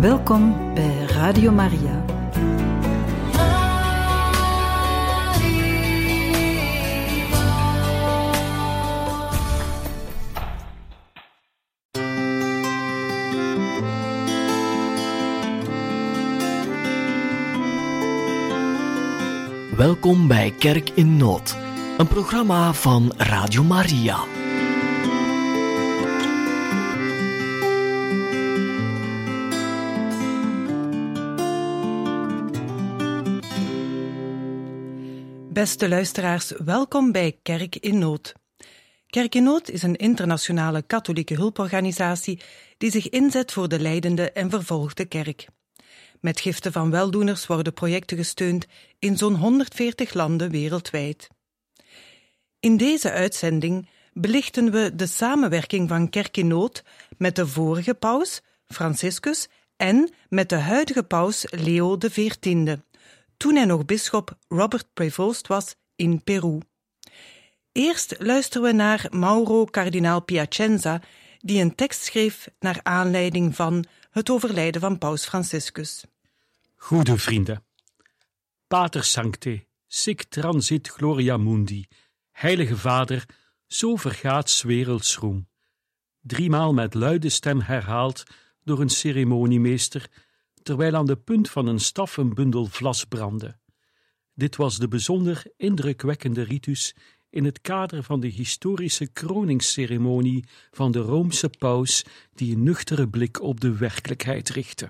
Welkom bij Radio Maria. Welkom bij Kerk in Nood, een programma van Radio Maria. Beste luisteraars, welkom bij Kerk in Nood. Kerk in Nood is een internationale katholieke hulporganisatie die zich inzet voor de lijdende en vervolgde kerk. Met giften van weldoeners worden projecten gesteund in zo'n 140 landen wereldwijd. In deze uitzending belichten we de samenwerking van Kerk in Nood met de vorige paus, Franciscus, en met de huidige paus Leo XIV, toen hij nog bisschop Robert Prevost was in Peru. Eerst luisteren we naar Mauro kardinaal Piacenza, die een tekst schreef naar aanleiding van het overlijden van paus Franciscus. Goede vrienden, Pater Sancte, sic transit gloria mundi, Heilige Vader, zo vergaat 's werelds roem. 3 maal met luide stem herhaald door een ceremoniemeester, terwijl aan de punt van een staf een bundel vlas brandde. Dit was de bijzonder indrukwekkende ritus in het kader van de historische kroningsceremonie van de Roomse paus die een nuchtere blik op de werkelijkheid richtte.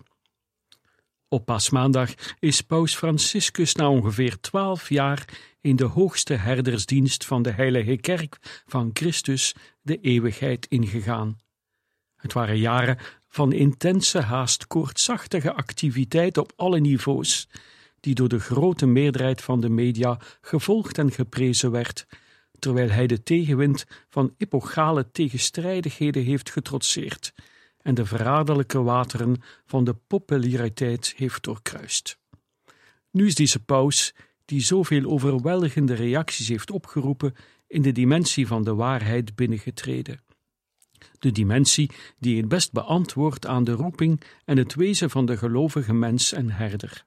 Op Paasmaandag is paus Franciscus na ongeveer 12 jaar in de hoogste herdersdienst van de Heilige Kerk van Christus de eeuwigheid ingegaan. Het waren jaren van intense, haast koortsachtige activiteit op alle niveaus, die door de grote meerderheid van de media gevolgd en geprezen werd, terwijl hij de tegenwind van epochale tegenstrijdigheden heeft getrotseerd en de verraderlijke wateren van de populariteit heeft doorkruist. Nu is deze paus, die zoveel overweldigende reacties heeft opgeroepen, in de dimensie van de waarheid binnengetreden. De dimensie die het best beantwoordt aan de roeping en het wezen van de gelovige mens en herder.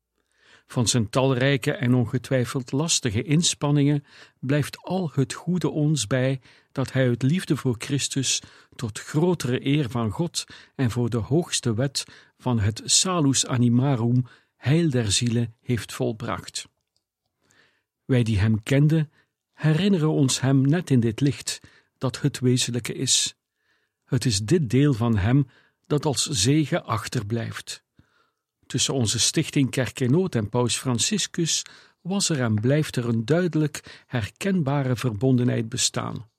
Van zijn talrijke en ongetwijfeld lastige inspanningen blijft al het goede ons bij dat hij uit liefde voor Christus tot grotere eer van God en voor de hoogste wet van het salus animarum, heil der zielen, heeft volbracht. Wij die hem kenden, herinneren ons hem net in dit licht, dat het wezenlijke is. Het is dit deel van hem dat als zegen achterblijft. Tussen onze stichting Kerk in Nood en paus Franciscus was er en blijft er een duidelijk herkenbare verbondenheid bestaan.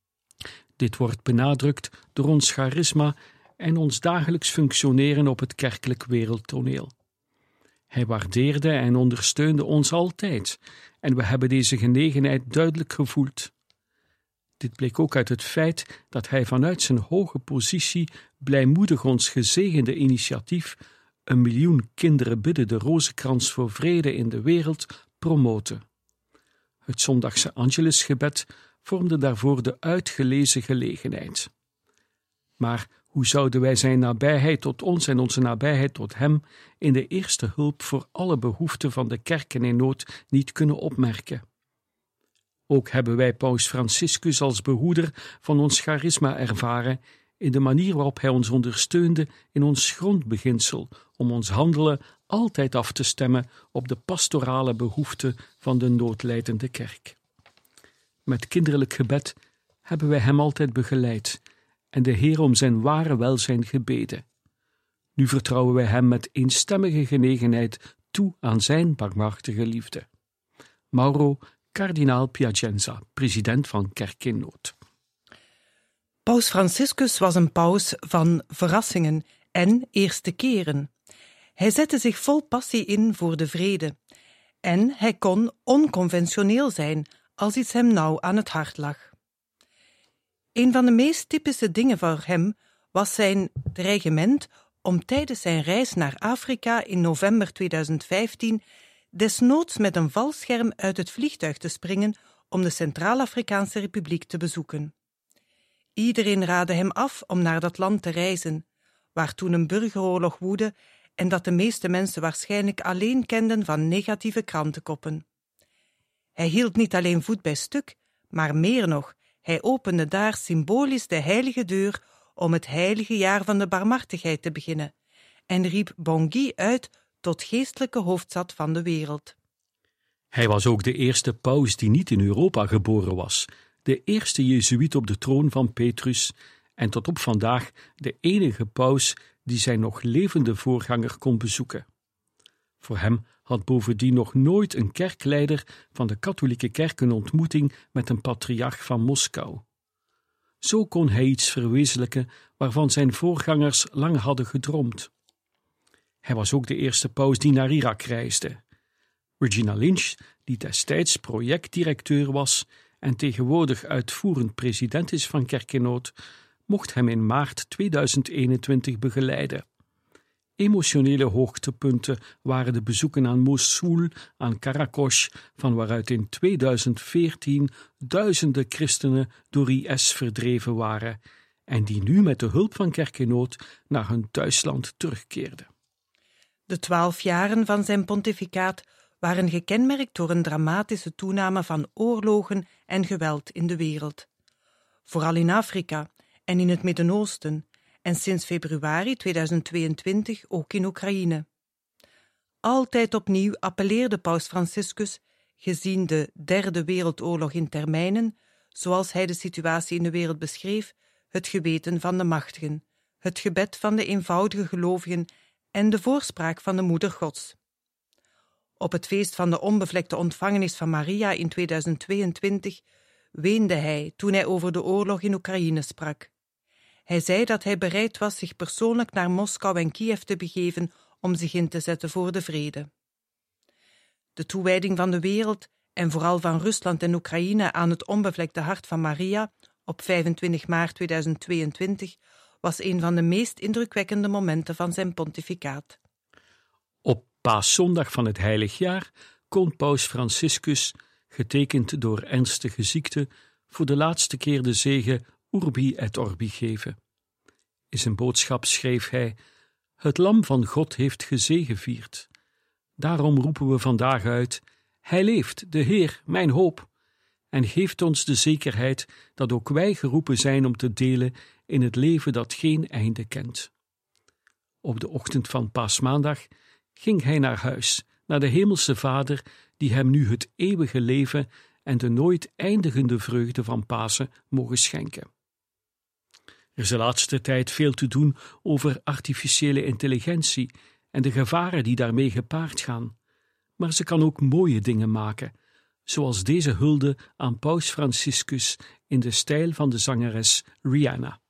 Dit wordt benadrukt door ons charisma en ons dagelijks functioneren op het kerkelijk wereldtoneel. Hij waardeerde en ondersteunde ons altijd en we hebben deze genegenheid duidelijk gevoeld. Dit bleek ook uit het feit dat hij vanuit zijn hoge positie blijmoedig ons gezegende initiatief 1 miljoen kinderen bidden de rozenkrans voor vrede in de wereld promoten. Het zondagse Angelusgebed vormde daarvoor de uitgelezen gelegenheid. Maar hoe zouden wij zijn nabijheid tot ons en onze nabijheid tot hem in de eerste hulp voor alle behoeften van de kerken in nood niet kunnen opmerken? Ook hebben wij paus Franciscus als behoeder van ons charisma ervaren in de manier waarop hij ons ondersteunde in ons grondbeginsel om ons handelen altijd af te stemmen op de pastorale behoeften van de noodlijdende kerk. Met kinderlijk gebed hebben wij hem altijd begeleid en de Heer om zijn ware welzijn gebeden. Nu vertrouwen wij hem met eenstemmige genegenheid toe aan zijn barmhartige liefde. Mauro kardinaal Piacenza, president van Kerk in Nood. Paus Franciscus was een paus van verrassingen en eerste keren. Hij zette zich vol passie in voor de vrede. En hij kon onconventioneel zijn als iets hem nauw aan het hart lag. Een van de meest typische dingen voor hem was zijn dreigement om tijdens zijn reis naar Afrika in november 2015 desnoods met een valscherm uit het vliegtuig te springen om de Centraal-Afrikaanse Republiek te bezoeken. Iedereen raadde hem af om naar dat land te reizen, waar toen een burgeroorlog woedde en dat de meeste mensen waarschijnlijk alleen kenden van negatieve krantenkoppen. Hij hield niet alleen voet bij stuk, maar meer nog, hij opende daar symbolisch de heilige deur om het heilige jaar van de barmhartigheid te beginnen en riep Bangui uit tot geestelijke hoofdstad van de wereld. Hij was ook de eerste paus die niet in Europa geboren was, de eerste jezuïet op de troon van Petrus en tot op vandaag de enige paus die zijn nog levende voorganger kon bezoeken. Voor hem had bovendien nog nooit een kerkleider van de katholieke kerk een ontmoeting met een patriarch van Moskou. Zo kon hij iets verwezenlijken waarvan zijn voorgangers lang hadden gedroomd. Hij was ook de eerste paus die naar Irak reisde. Regina Lynch, die destijds projectdirecteur was en tegenwoordig uitvoerend president is van Kerk in Nood, mocht hem in maart 2021 begeleiden. Emotionele hoogtepunten waren de bezoeken aan Mosul, aan Karakosh, van waaruit in 2014 duizenden christenen door IS verdreven waren en die nu met de hulp van Kerk in Nood naar hun thuisland terugkeerden. De 12 jaren van zijn pontificaat waren gekenmerkt door een dramatische toename van oorlogen en geweld in de wereld. Vooral in Afrika en in het Midden-Oosten en sinds februari 2022 ook in Oekraïne. Altijd opnieuw appelleerde paus Franciscus, gezien de Derde Wereldoorlog in termijnen, zoals hij de situatie in de wereld beschreef, het geweten van de machtigen, het gebed van de eenvoudige gelovigen en de voorspraak van de Moeder Gods. Op het feest van de onbevlekte ontvangenis van Maria in 2022 weende hij toen hij over de oorlog in Oekraïne sprak. Hij zei dat hij bereid was zich persoonlijk naar Moskou en Kiev te begeven om zich in te zetten voor de vrede. De toewijding van de wereld en vooral van Rusland en Oekraïne aan het onbevlekte hart van Maria op 25 maart 2022 was een van de meest indrukwekkende momenten van zijn pontificaat. Op Paaszondag van het heilig jaar kon paus Franciscus, getekend door ernstige ziekte, voor de laatste keer de zegen Urbi et Orbi geven. In zijn boodschap schreef hij: Het lam van God heeft gezegevierd. Daarom roepen we vandaag uit: Hij leeft, de Heer, mijn hoop, en geeft ons de zekerheid dat ook wij geroepen zijn om te delen in het leven dat geen einde kent. Op de ochtend van Paasmaandag ging hij naar huis, naar de Hemelse Vader, die hem nu het eeuwige leven en de nooit eindigende vreugde van Pasen mogen schenken. Er is de laatste tijd veel te doen over artificiële intelligentie en de gevaren die daarmee gepaard gaan. Maar ze kan ook mooie dingen maken, zoals deze hulde aan paus Franciscus in de stijl van de zangeres Rihanna.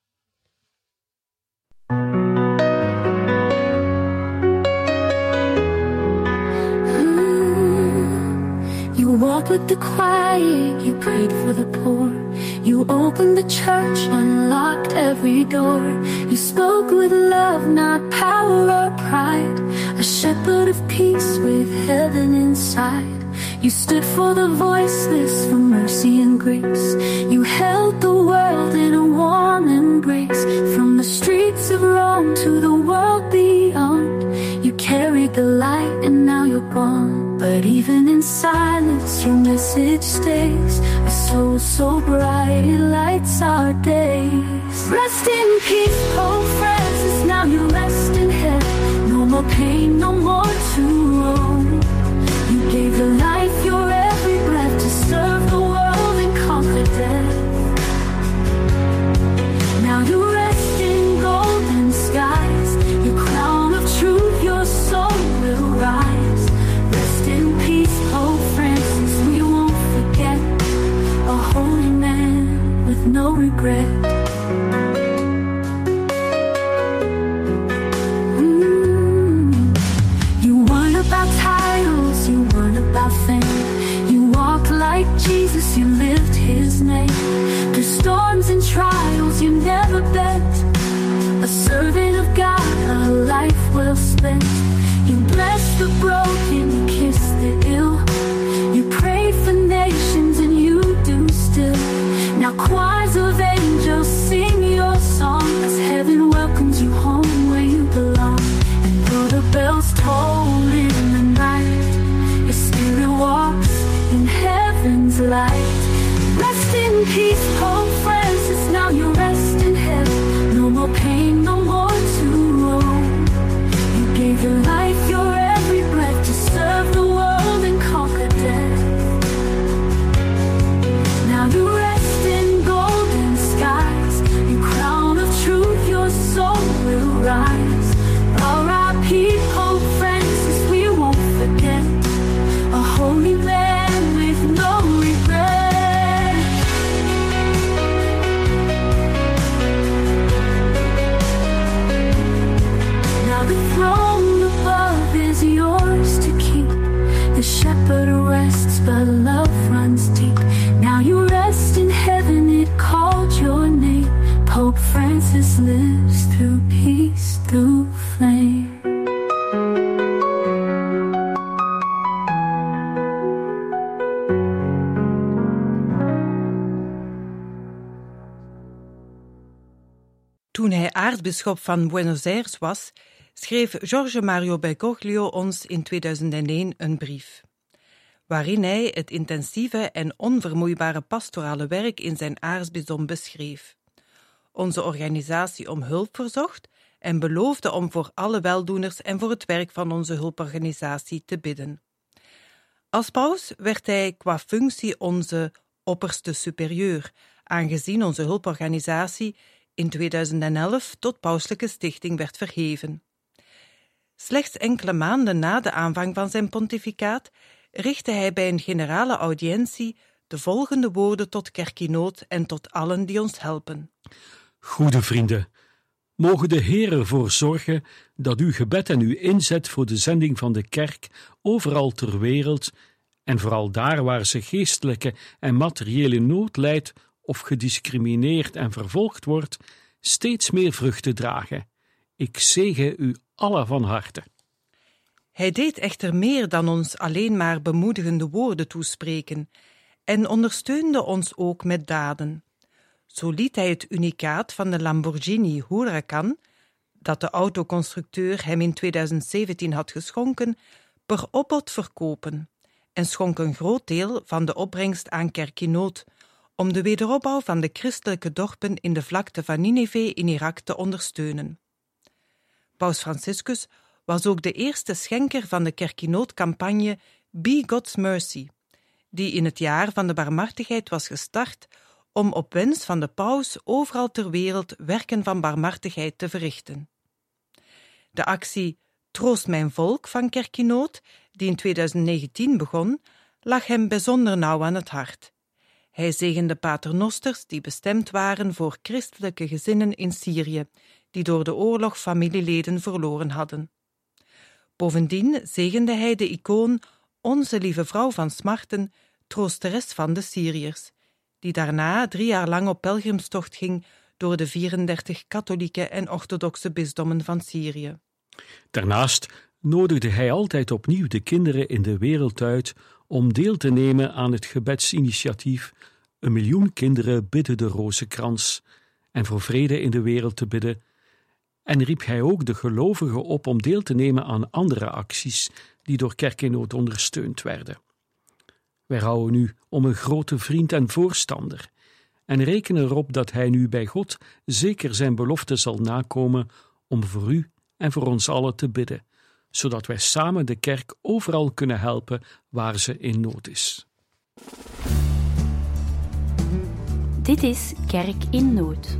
You walked with the choir, you prayed for the poor. You opened the church, unlocked every door. You spoke with love, not power or pride. A shepherd of peace with heaven inside. You stood for the voiceless, for mercy and grace. You held the world in a warm embrace. From the streets of Rome to the world beyond, you carried the light and now you're gone. But even in silence, your message stays. A soul so bright, it lights our days. Rest in peace, Pope Francis, now you rest in heaven. No more pain, no more to roam. You gave your life, your every breath, to serve the world and conquer death. Now you rest in golden skies. Your crown of truth, your soul will rise. Rest in peace, Pope Francis, we won't forget. A holy man with no regret. You weren't about titles, you weren't about fame. You walked like Jesus, you lived his name. Through storms and trials, you never bent. A servant of God, a life well spent. You blessed the broken, you kissed the ill. You prayed for nations and you do still. Now choirs of angels sing your song as heaven welcomes you home where Jesus lives through peace, through flame. Toen hij aartsbisschop van Buenos Aires was, schreef Jorge Mario Bergoglio ons in 2001 een brief, waarin hij het intensieve en onvermoeibare pastorale werk in zijn aartsbisdom beschreef, onze organisatie om hulp verzocht en beloofde om voor alle weldoeners en voor het werk van onze hulporganisatie te bidden. Als paus werd hij qua functie onze opperste superieur, aangezien onze hulporganisatie in 2011 tot pauselijke stichting werd verheven. Slechts enkele maanden na de aanvang van zijn pontificaat richtte hij bij een generale audiëntie de volgende woorden tot Kerk in Nood en tot allen die ons helpen. Goede vrienden, mogen de Heer ervoor zorgen dat uw gebed en uw inzet voor de zending van de kerk overal ter wereld en vooral daar waar ze geestelijke en materiële nood lijdt of gediscrimineerd en vervolgd wordt, steeds meer vruchten dragen. Ik zegen u allen van harte. Hij deed echter meer dan ons alleen maar bemoedigende woorden toespreken en ondersteunde ons ook met daden. Zo liet hij het unicaat van de Lamborghini Huracan, dat de autoconstructeur hem in 2017 had geschonken, per opbod verkopen en schonk een groot deel van de opbrengst aan Kerk in Nood, om de wederopbouw van de christelijke dorpen in de vlakte van Nineve in Irak te ondersteunen. Paus Franciscus was ook de eerste schenker van de Kerk in Nood-campagne Be God's Mercy, die in het jaar van de barmhartigheid was gestart om op wens van de paus overal ter wereld werken van barmhartigheid te verrichten. De actie Troost mijn volk van Kerk in Nood, die in 2019 begon, lag hem bijzonder nauw aan het hart. Hij zegende paternosters die bestemd waren voor christelijke gezinnen in Syrië, die door de oorlog familieleden verloren hadden. Bovendien zegende hij de icoon Onze Lieve Vrouw van Smarten, troosteres van de Syriërs, die daarna 3 jaar lang op pelgrimstocht ging door de 34 katholieke en orthodoxe bisdommen van Syrië. Daarnaast nodigde hij altijd opnieuw de kinderen in de wereld uit om deel te nemen aan het gebedsinitiatief 1 miljoen kinderen bidden de rozenkrans en voor vrede in de wereld te bidden, en riep hij ook de gelovigen op om deel te nemen aan andere acties die door Kerk in Nood ondersteund werden. Wij houden u om een grote vriend en voorstander en rekenen erop dat hij nu bij God zeker zijn belofte zal nakomen om voor u en voor ons allen te bidden, zodat wij samen de kerk overal kunnen helpen waar ze in nood is. Dit is Kerk in Nood.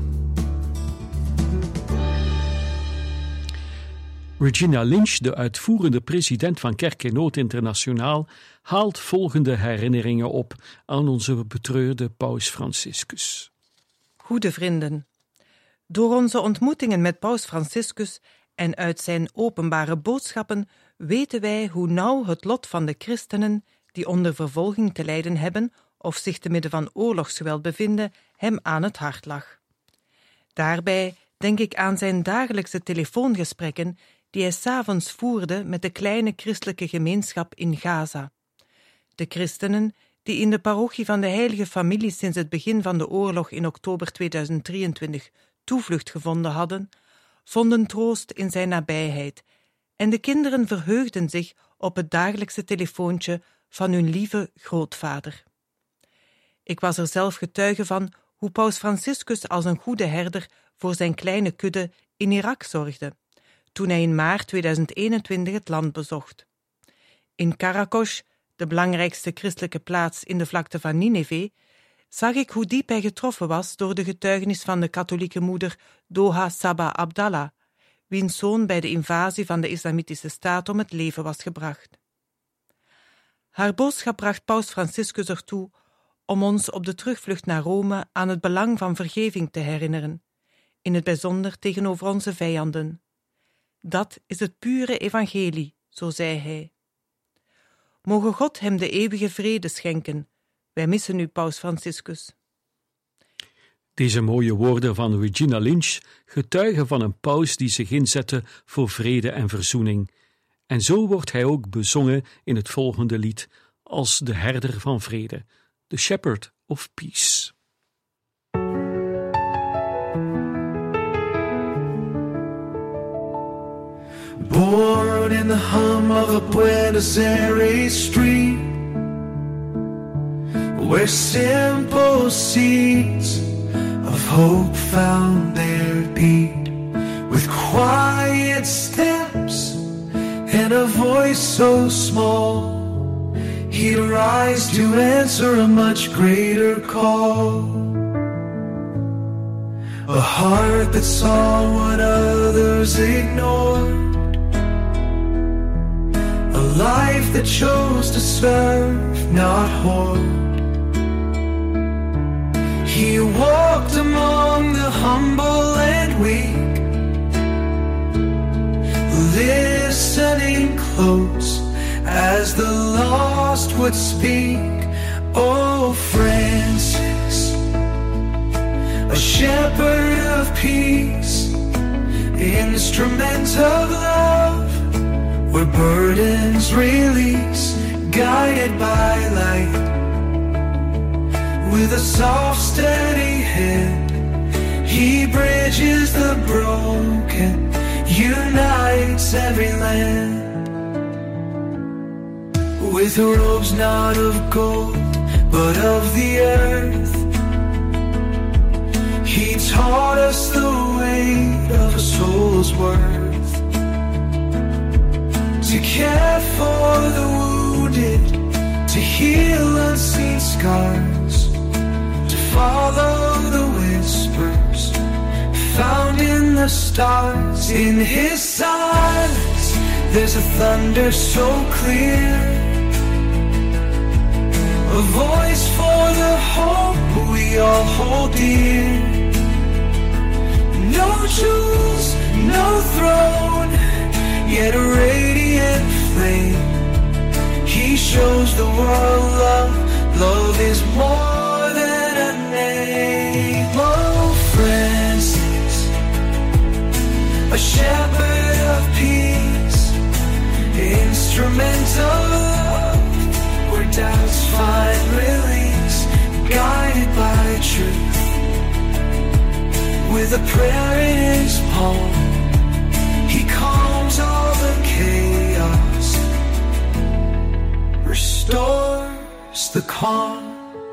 Regina Lynch, de uitvoerende president van Kerk in Nood Internationaal, haalt volgende herinneringen op aan onze betreurde paus Franciscus. Goede vrienden, door onze ontmoetingen met paus Franciscus en uit zijn openbare boodschappen weten wij hoe nauw het lot van de christenen die onder vervolging te lijden hebben of zich te midden van oorlogsgeweld bevinden, hem aan het hart lag. Daarbij denk ik aan zijn dagelijkse telefoongesprekken die hij 's avonds voerde met de kleine christelijke gemeenschap in Gaza. De christenen, die in de parochie van de Heilige Familie sinds het begin van de oorlog in oktober 2023 toevlucht gevonden hadden, vonden troost in zijn nabijheid en de kinderen verheugden zich op het dagelijkse telefoontje van hun lieve grootvader. Ik was er zelf getuige van hoe paus Franciscus als een goede herder voor zijn kleine kudde in Irak zorgde, toen hij in maart 2021 het land bezocht. In Karakosh, de belangrijkste christelijke plaats in de vlakte van Nineve, zag ik hoe diep hij getroffen was door de getuigenis van de katholieke moeder Doha Saba Abdallah, wiens zoon bij de invasie van de Islamitische Staat om het leven was gebracht. Haar boodschap bracht paus Franciscus ertoe om ons op de terugvlucht naar Rome aan het belang van vergeving te herinneren, in het bijzonder tegenover onze vijanden. Dat is het pure evangelie, zo zei hij. Moge God hem de eeuwige vrede schenken. Wij missen u, paus Franciscus. Deze mooie woorden van Regina Lynch getuigen van een paus die zich inzette voor vrede en verzoening. En zo wordt hij ook bezongen in het volgende lied als de herder van vrede, the shepherd of peace. Born in the hum of a Buenos Aires street, where simple seeds of hope found their beat, with quiet steps and a voice so small, he'd rise to answer a much greater call. A heart that saw what others ignored, a life that chose to serve, not hoard. He walked among the humble and weak, listening close as the lost would speak. Oh, Francis, a shepherd of peace, instrument of love, where burdens release, guided by light. With a soft, steady hand, he bridges the broken, unites every land. With robes not of gold, but of the earth, he taught us the weight of a soul's worth. To care for the wounded, to heal unseen scars, to follow the whispers found in the stars. In his silence, there's a thunder so clear, a voice for the hope we all hold dear. No jewels, no throne, yet a radiant flame. He shows the world love, love is more than a name. Oh, Francis, a shepherd of peace, instrument of love, where doubts find release, guided by truth. With a prayer in his palm, he calms all the chaos, restores the calm.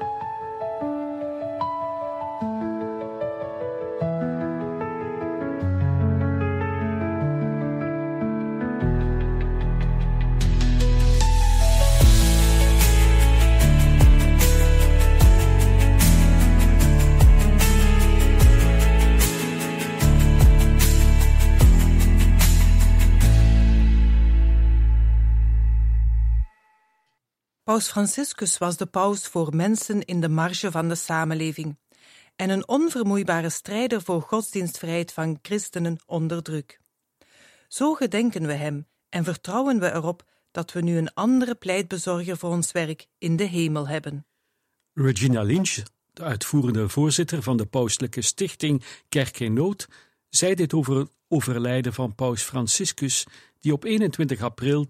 Paus Franciscus was de paus voor mensen in de marge van de samenleving en een onvermoeibare strijder voor godsdienstvrijheid van christenen onder druk. Zo gedenken we hem en vertrouwen we erop dat we nu een andere pleitbezorger voor ons werk in de hemel hebben. Regina Lynch, de uitvoerende voorzitter van de pauselijke stichting Kerk in Nood, zei dit over het overlijden van paus Franciscus, die op 21 april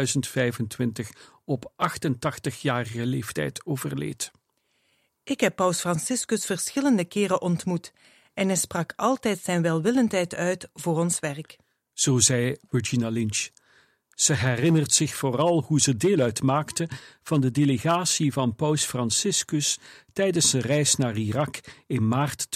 2025 op 88-jarige leeftijd overleed. Ik heb paus Franciscus verschillende keren ontmoet en hij sprak altijd zijn welwillendheid uit voor ons werk. Zo zei Regina Lynch. Ze herinnert zich vooral hoe ze deel uitmaakte van de delegatie van paus Franciscus tijdens zijn reis naar Irak in maart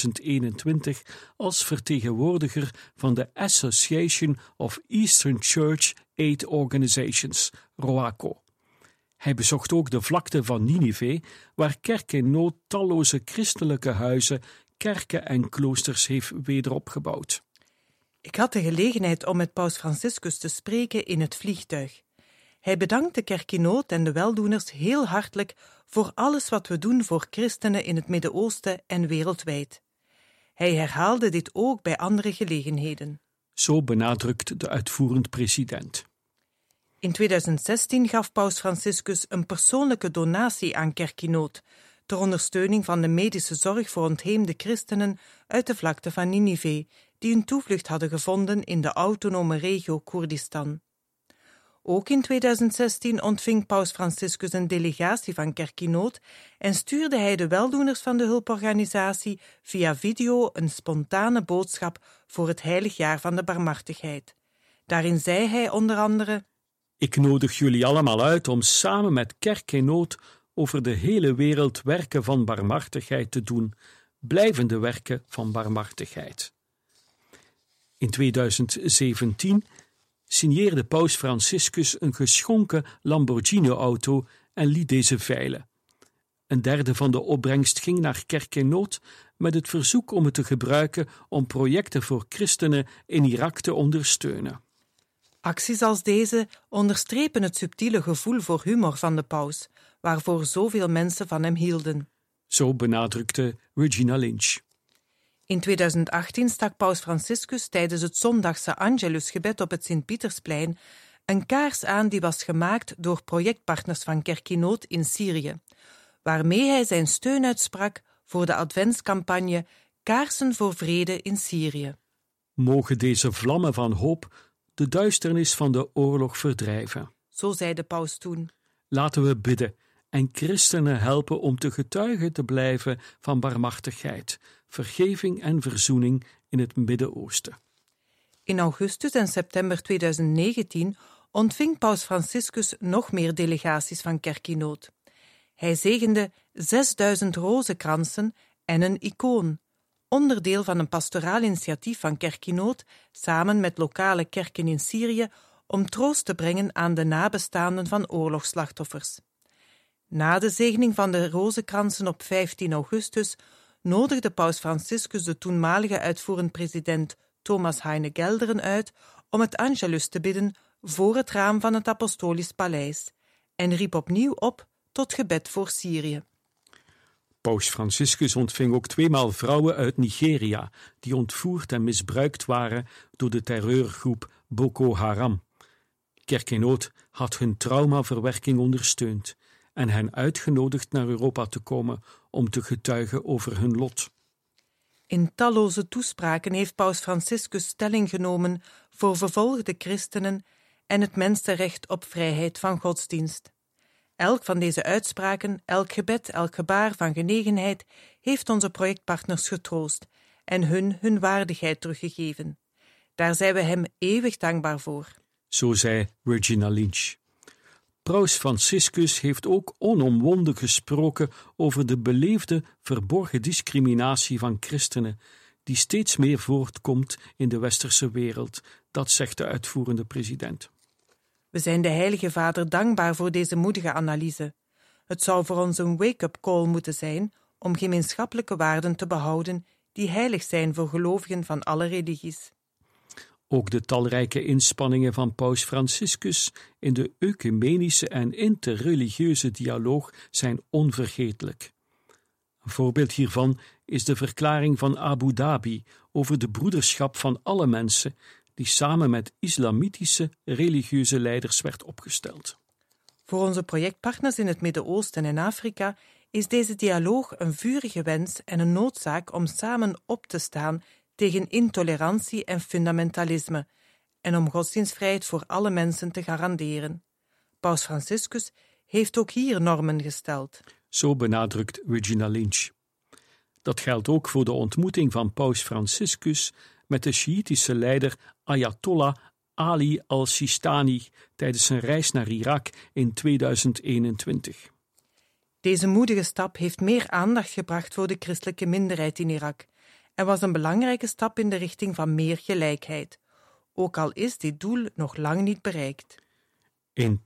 2021 als vertegenwoordiger van de Association of Eastern Church Aid Organizations, ROACO. Hij bezocht ook de vlakte van Ninive, waar Kerk in Nood talloze christelijke huizen, kerken en kloosters heeft wederopgebouwd. Ik had de gelegenheid om met paus Franciscus te spreken in het vliegtuig. Hij bedankte Kerk in Nood en de weldoeners heel hartelijk voor alles wat we doen voor christenen in het Midden-Oosten en wereldwijd. Hij herhaalde dit ook bij andere gelegenheden. Zo benadrukt de uitvoerend president. In 2016 gaf paus Franciscus een persoonlijke donatie aan Kerk in Nood, ter ondersteuning van de medische zorg voor ontheemde christenen uit de vlakte van Ninive, die hun toevlucht hadden gevonden in de autonome regio Koerdistan. Ook in 2016 ontving Paus Franciscus een delegatie van Kerk in Nood en stuurde hij de weldoeners van de hulporganisatie via video een spontane boodschap voor het heilig jaar van de barmhartigheid. Daarin zei hij onder andere: Ik nodig jullie allemaal uit om samen met Kerk in Nood over de hele wereld werken van barmhartigheid te doen, blijvende werken van barmhartigheid. In 2017 signeerde Paus Franciscus een geschonken Lamborghini-auto en liet deze veilen. Een derde van de opbrengst ging naar Kerk in Nood met het verzoek om het te gebruiken om projecten voor christenen in Irak te ondersteunen. Acties als deze onderstrepen het subtiele gevoel voor humor van de paus, waarvoor zoveel mensen van hem hielden. Zo benadrukte Regina Lynch. In 2018 stak Paus Franciscus tijdens het zondagse Angelusgebed op het Sint-Pietersplein een kaars aan die was gemaakt door projectpartners van Kerk in Nood in Syrië, waarmee hij zijn steun uitsprak voor de adventscampagne Kaarsen voor Vrede in Syrië. Mogen deze vlammen van hoop de duisternis van de oorlog verdrijven. Zo zei de paus toen. Laten we bidden en christenen helpen om te getuigen te blijven van barmhartigheid, vergeving en verzoening in het Midden-Oosten. In augustus en september 2019 ontving Paus Franciscus nog meer delegaties van Kerk in Nood. Hij zegende 6000 rozenkransen en een icoon, onderdeel van een pastoraal initiatief van Kerk in Nood samen met lokale kerken in Syrië om troost te brengen aan de nabestaanden van oorlogsslachtoffers. Na de zegening van de rozenkransen op 15 augustus nodigde Paus Franciscus de toenmalige uitvoerend president Thomas Heine Gelderen uit om het Angelus te bidden voor het raam van het Apostolisch Paleis en riep opnieuw op tot gebed voor Syrië. Paus Franciscus ontving ook 2 maal vrouwen uit Nigeria die ontvoerd en misbruikt waren door de terreurgroep Boko Haram. Kerk in Nood had hun traumaverwerking ondersteund en hen uitgenodigd naar Europa te komen om te getuigen over hun lot. In talloze toespraken heeft Paus Franciscus stelling genomen voor vervolgde christenen en het mensenrecht op vrijheid van godsdienst. Elk van deze uitspraken, elk gebed, elk gebaar van genegenheid heeft onze projectpartners getroost en hun waardigheid teruggegeven. Daar zijn we hem eeuwig dankbaar voor. Zo zei Regina Lynch. Paus Franciscus heeft ook onomwonden gesproken over de beleefde verborgen discriminatie van christenen, die steeds meer voortkomt in de westerse wereld, dat zegt de uitvoerende president. We zijn de Heilige Vader dankbaar voor deze moedige analyse. Het zou voor ons een wake-up call moeten zijn om gemeenschappelijke waarden te behouden die heilig zijn voor gelovigen van alle religies. Ook de talrijke inspanningen van Paus Franciscus in de ecumenische en interreligieuze dialoog zijn onvergetelijk. Een voorbeeld hiervan is de verklaring van Abu Dhabi over de broederschap van alle mensen, die samen met islamitische religieuze leiders werd opgesteld. Voor onze projectpartners in het Midden-Oosten en Afrika is deze dialoog een vurige wens en een noodzaak om samen op te staan tegen intolerantie en fundamentalisme en om godsdienstvrijheid voor alle mensen te garanderen. Paus Franciscus heeft ook hier normen gesteld. Zo benadrukt Regina Lynch. Dat geldt ook voor de ontmoeting van Paus Franciscus met de Sjiïtische leider Ayatollah Ali al-Sistani tijdens zijn reis naar Irak in 2021. Deze moedige stap heeft meer aandacht gebracht voor de christelijke minderheid in Irak en was een belangrijke stap in de richting van meer gelijkheid, ook al is dit doel nog lang niet bereikt. In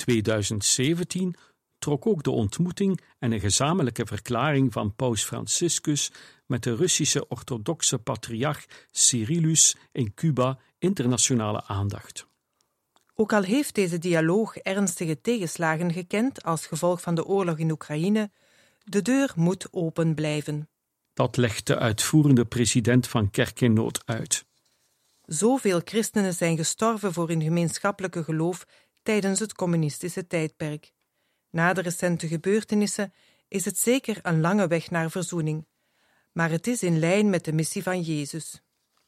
2017 trok ook de ontmoeting en een gezamenlijke verklaring van Paus Franciscus met de Russische orthodoxe patriarch Cyrillus in Cuba internationale aandacht. Ook al heeft deze dialoog ernstige tegenslagen gekend als gevolg van de oorlog in Oekraïne, de deur moet open blijven. Dat legt de uitvoerende president van Kerk in Nood uit. Zoveel christenen zijn gestorven voor hun gemeenschappelijke geloof tijdens het communistische tijdperk. Na de recente gebeurtenissen is het zeker een lange weg naar verzoening, maar het is in lijn met de missie van Jezus.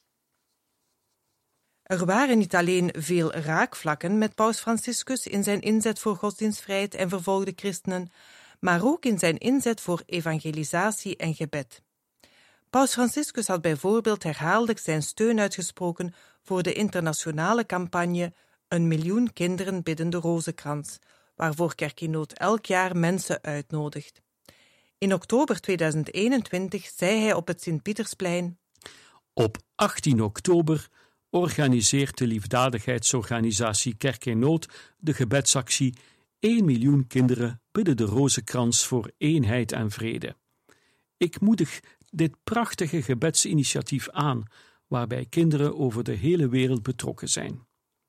Er waren niet alleen veel raakvlakken met Paus Franciscus in zijn inzet voor godsdienstvrijheid en vervolgde christenen, maar ook in zijn inzet voor evangelisatie en gebed. Paus Franciscus had bijvoorbeeld herhaaldelijk zijn steun uitgesproken voor de internationale campagne 1 miljoen kinderen bidden de Rozenkrans, waarvoor Kerk in Nood elk jaar mensen uitnodigt. In oktober 2021 zei hij op het Sint-Pietersplein: Op 18 oktober organiseert de liefdadigheidsorganisatie Kerk in Nood de gebedsactie 1 miljoen kinderen bidden de Rozenkrans voor eenheid en vrede. Ik moedig dit prachtige gebedsinitiatief aan, waarbij kinderen over de hele wereld betrokken zijn.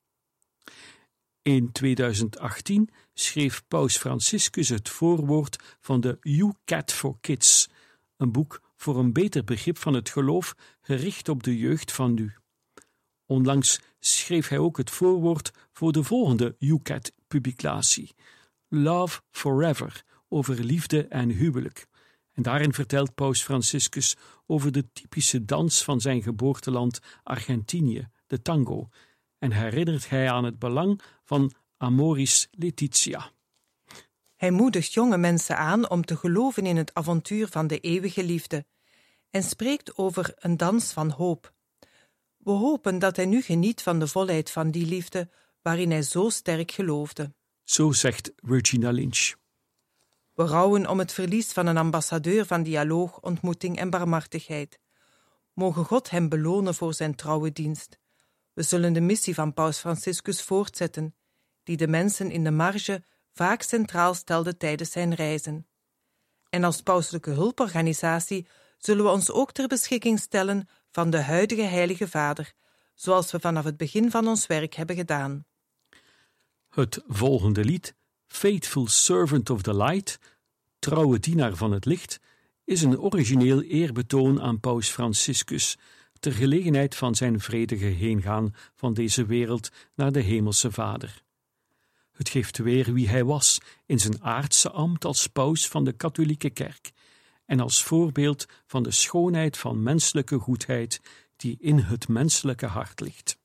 In 2018 schreef Paus Franciscus het voorwoord van de YouCat for Kids, een boek voor een beter begrip van het geloof gericht op de jeugd van nu. Onlangs schreef hij ook het voorwoord voor de volgende YouCat-publicatie, Love Forever, over liefde en huwelijk. En daarin vertelt Paus Franciscus over de typische dans van zijn geboorteland Argentinië, de tango, en herinnert hij aan het belang van Amoris Laetitia. Hij moedigt jonge mensen aan om te geloven in het avontuur van de eeuwige liefde en spreekt over een dans van hoop. We hopen dat hij nu geniet van de volheid van die liefde waarin hij zo sterk geloofde. Zo zegt Regina Lynch. We rouwen om het verlies van een ambassadeur van dialoog, ontmoeting en barmhartigheid. Mogen God hem belonen voor zijn trouwe dienst. We zullen de missie van Paus Franciscus voortzetten, die de mensen in de marge vaak centraal stelde tijdens zijn reizen. En als pauselijke hulporganisatie zullen we ons ook ter beschikking stellen van de huidige Heilige Vader, zoals we vanaf het begin van ons werk hebben gedaan. Het volgende lied, Faithful Servant of the Light, trouwe dienaar van het licht, is een origineel eerbetoon aan Paus Franciscus, ter gelegenheid van zijn vredige heengaan van deze wereld naar de Hemelse Vader. Het geeft weer wie hij was in zijn aardse ambt als paus van de katholieke kerk en als voorbeeld van de schoonheid van menselijke goedheid die in het menselijke hart ligt.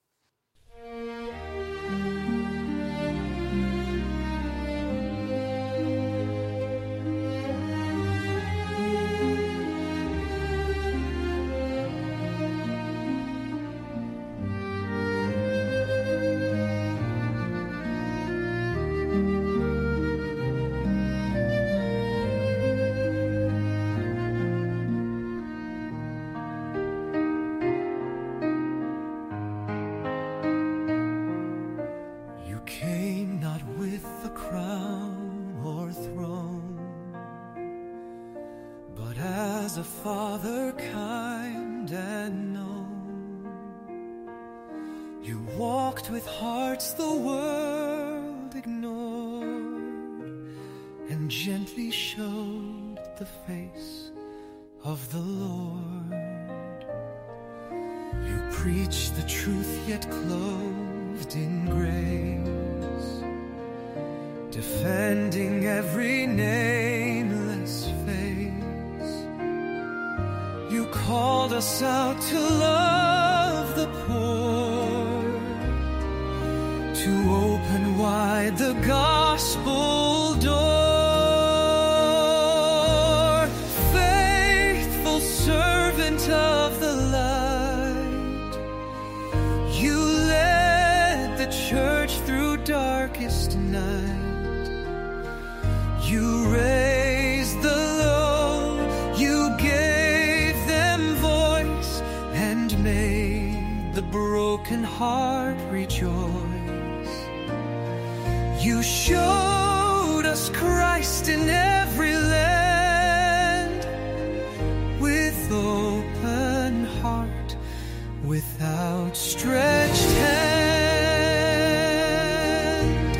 Gently showed the face of the Lord. You preached the truth yet clothed in grace, defending every nameless face. You called us out to love the poor, to open wide the gospel door. Of the light, you led the church through darkest night. You raised the low, you gave them voice, and made the broken heart rejoice. You showed us Christ in every land, with open heart, with outstretched hand.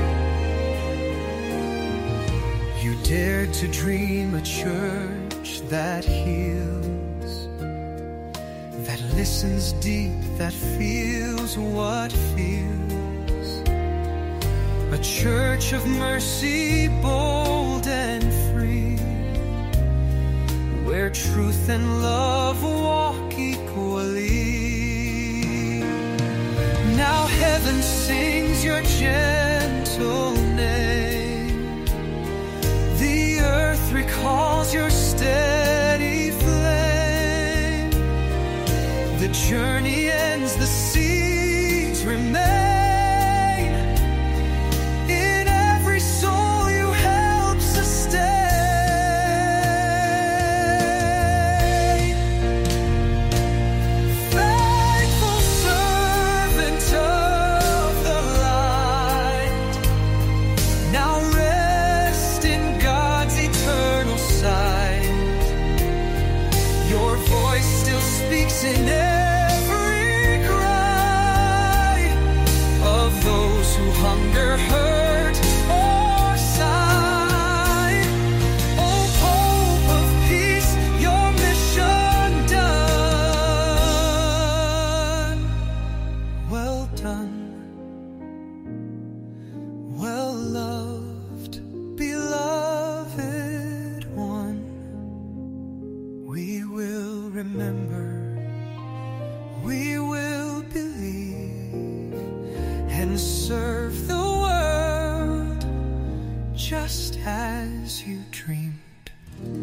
You dared to dream a church that heals, that listens deep, that feels what feels. A church of mercy, bold and free, where truth and love walk equally. Now heaven sings your gentle name. The earth recalls your steady flame. The journey ends, the seeds remain. In every cry of those who hunger, hurt, or sigh. O hope of peace, your mission done. Well done, well loved, beloved one. We will remember. We will believe and serve the world just as you dreamed.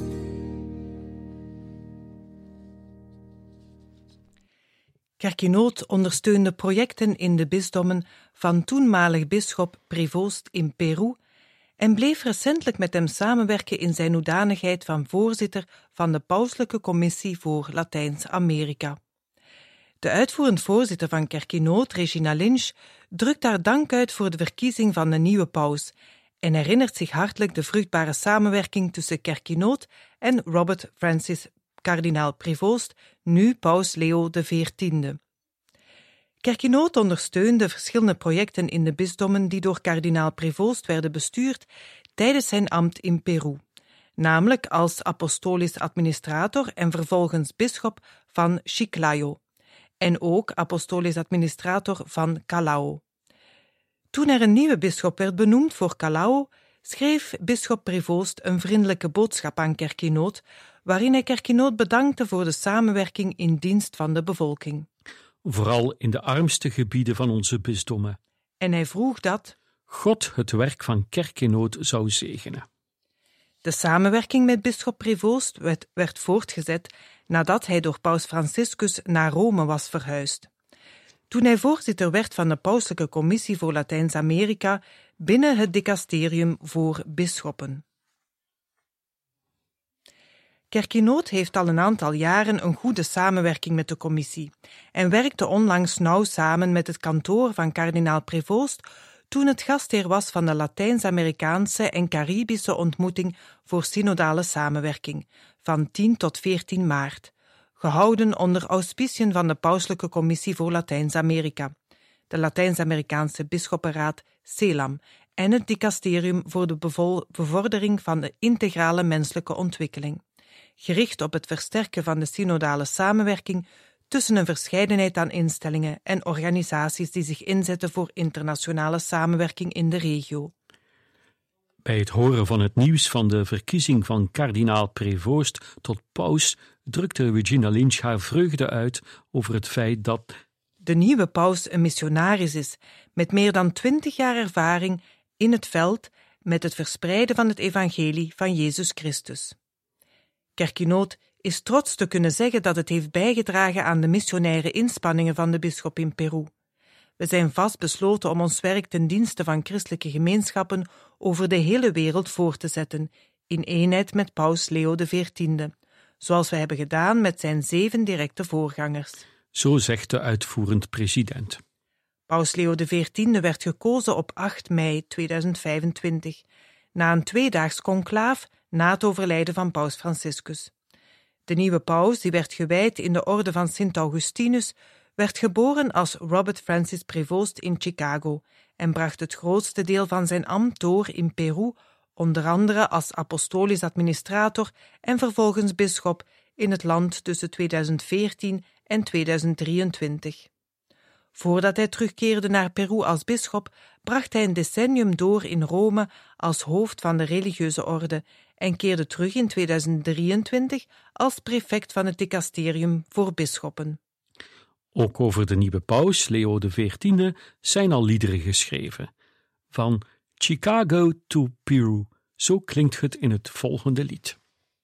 Kerk in Nood ondersteunde projecten in de bisdommen van toenmalig bisschop Prevost in Peru en bleef recentelijk met hem samenwerken in zijn hoedanigheid van voorzitter van de Pauselijke Commissie voor Latijns-Amerika. De uitvoerend voorzitter van Kerk in Nood, Regina Lynch, drukt haar dank uit voor de verkiezing van de nieuwe paus en herinnert zich hartelijk de vruchtbare samenwerking tussen Kerk in Nood en Robert Francis kardinaal Prevost, nu paus Leo XIV. Kerk in Nood ondersteunde verschillende projecten in de bisdommen die door kardinaal Prevost werden bestuurd tijdens zijn ambt in Peru, namelijk als apostolisch administrator en vervolgens bisschop van Chiclayo en ook apostolisch administrator van Callao. Toen er een nieuwe bisschop werd benoemd voor Callao, schreef bisschop Prevost een vriendelijke boodschap aan Kerk in Nood, waarin hij Kerk in Nood bedankte voor de samenwerking in dienst van de bevolking. Vooral in de armste gebieden van onze bisdommen. En hij vroeg dat God het werk van Kerk in Nood zou zegenen. De samenwerking met bisschop Prevost werd voortgezet nadat hij door paus Franciscus naar Rome was verhuisd. Toen hij voorzitter werd van de Pauselijke Commissie voor Latijns-Amerika binnen het dicasterium voor bisschoppen. Kerk in Nood heeft al een aantal jaren een goede samenwerking met de commissie en werkte onlangs nauw samen met het kantoor van kardinaal Prevost toen het gastheer was van de Latijns-Amerikaanse en Caribische ontmoeting voor synodale samenwerking van 10 tot 14 maart, gehouden onder auspiciën van de Pauselijke Commissie voor Latijns-Amerika, de Latijns-Amerikaanse Bisschoppenraad CELAM en het dicasterium voor de bevordering van de integrale menselijke ontwikkeling, gericht op het versterken van de synodale samenwerking tussen een verscheidenheid aan instellingen en organisaties die zich inzetten voor internationale samenwerking in de regio. Bij het horen van het nieuws van de verkiezing van kardinaal Prevost tot paus drukte Regina Lynch haar vreugde uit over het feit dat de nieuwe paus een missionaris is, met meer dan 20 jaar ervaring in het veld met het verspreiden van het evangelie van Jezus Christus. Kerk in Nood is trots te kunnen zeggen dat het heeft bijgedragen aan de missionaire inspanningen van de bisschop in Peru. We zijn vastbesloten om ons werk ten dienste van christelijke gemeenschappen over de hele wereld voor te zetten, in eenheid met paus Leo XIV, zoals we hebben gedaan met zijn 7 directe voorgangers. Zo zegt de uitvoerend president. Paus Leo XIV werd gekozen op 8 mei 2025, na een 2-daags conclaaf na het overlijden van paus Franciscus. De nieuwe paus, die werd gewijd in de orde van Sint Augustinus, werd geboren als Robert Francis Prevost in Chicago en bracht het grootste deel van zijn ambt door in Peru, onder andere als apostolisch administrator en vervolgens bisschop in het land tussen 2014 en 2023. Voordat hij terugkeerde naar Peru als bisschop, bracht hij een decennium door in Rome als hoofd van de religieuze orde en keerde terug in 2023 als prefect van het dicasterium voor bisschoppen. Ook over de nieuwe paus, Leo XIV, zijn al liederen geschreven. Van Chicago to Peru, zo klinkt het in het volgende lied.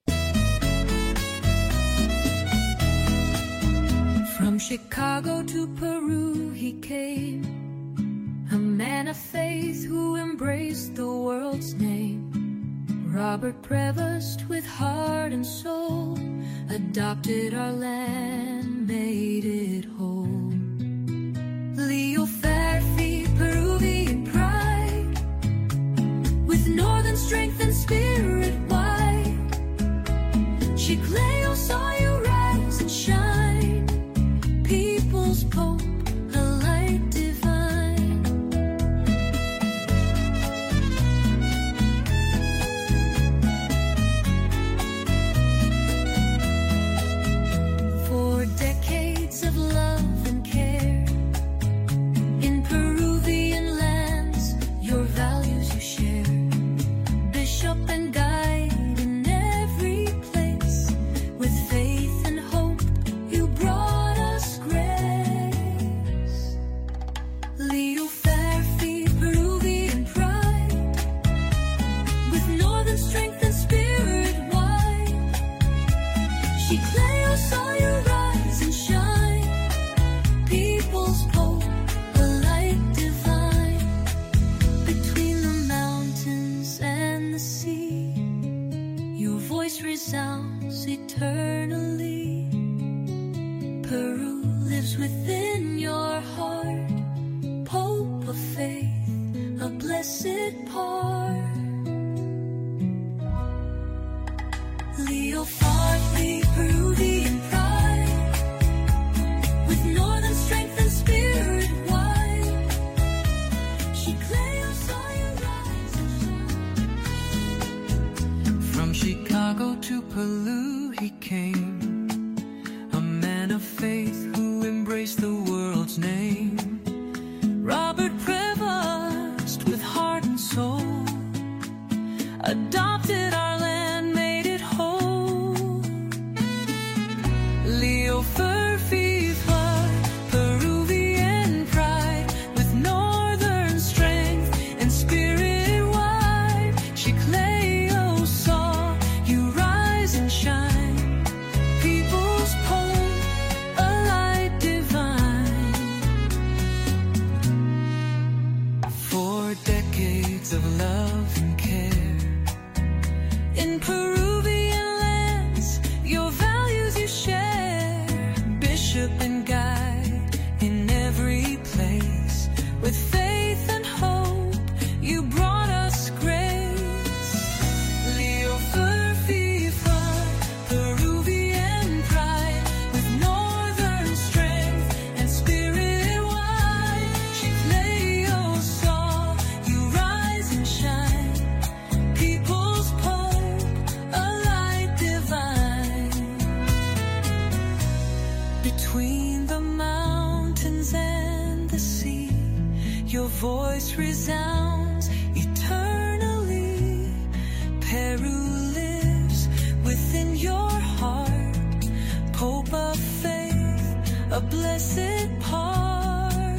From Chicago to Peru he came, a man of faith who embraced the world's name. Robert Prevost with heart and soul adopted our land, made it whole. Leo Fairfield, Peruvian pride, with northern strength and spirit wide. Chiclayo saw you rise and shine, people's pope, a light divine. For decades of love and care, in Peruvian lands, your values you share. Bishop and guide in every place, with faith and hope you brought us grace. Leo Fairfield, Peruvian pride, with northern strength and spirit wide. Chiclayo saw you rise and shine, people's pope, a light divine. Between the mountains and the sea, your voice resounds eternally. Peru lives within your heart, Pope of faith, a blessed part. Leo Farley, Peruvian pride, with northern strength and spirit wide. Chiclayo saw you rise and shine. From Chicago to Peru he came, a man of faith who embraced the world's name. Robert Prevost with heart and soul adopted our land, made it whole. Leo Fairfield, Peruvian pride, with northern strength and spirit wide. Chiclayo saw you rise and shine, people's pope, a light divine. For decades of love and care, in Peruvian lands, your values you share. Bishop and guide in every place, with faith and hope you brought us grace. Leo Fairfield, Peruvian pride, with northern strength and spirit wide. Chiclayo saw you rise and shine, people's pope, a light divine. Between the mountains and the sea, your voice resounds eternally. Peru lives within your heart, Pope of faith, a blessed part.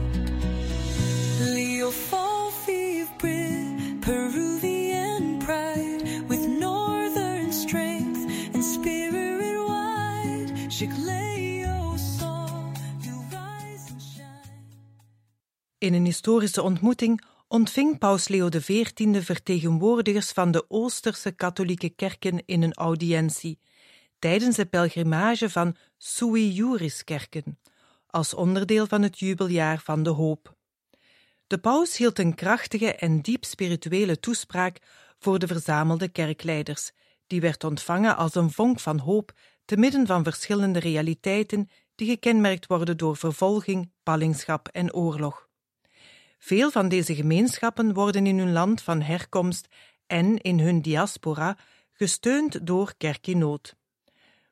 Leo Fairfield, Peruvian pride, with northern strength and spirit wide. Chiclayo saw you rise and shine. In een historische ontmoeting ontving paus Leo XIV vertegenwoordigers van de Oosterse katholieke kerken in een audiëntie tijdens de pelgrimage van Sui Juris kerken, als onderdeel van het jubeljaar van de hoop. De paus hield een krachtige en diep spirituele toespraak voor de verzamelde kerkleiders, die werd ontvangen als een vonk van hoop te midden van verschillende realiteiten die gekenmerkt worden door vervolging, ballingschap en oorlog. Veel van deze gemeenschappen worden in hun land van herkomst en in hun diaspora gesteund door Kerk in Nood.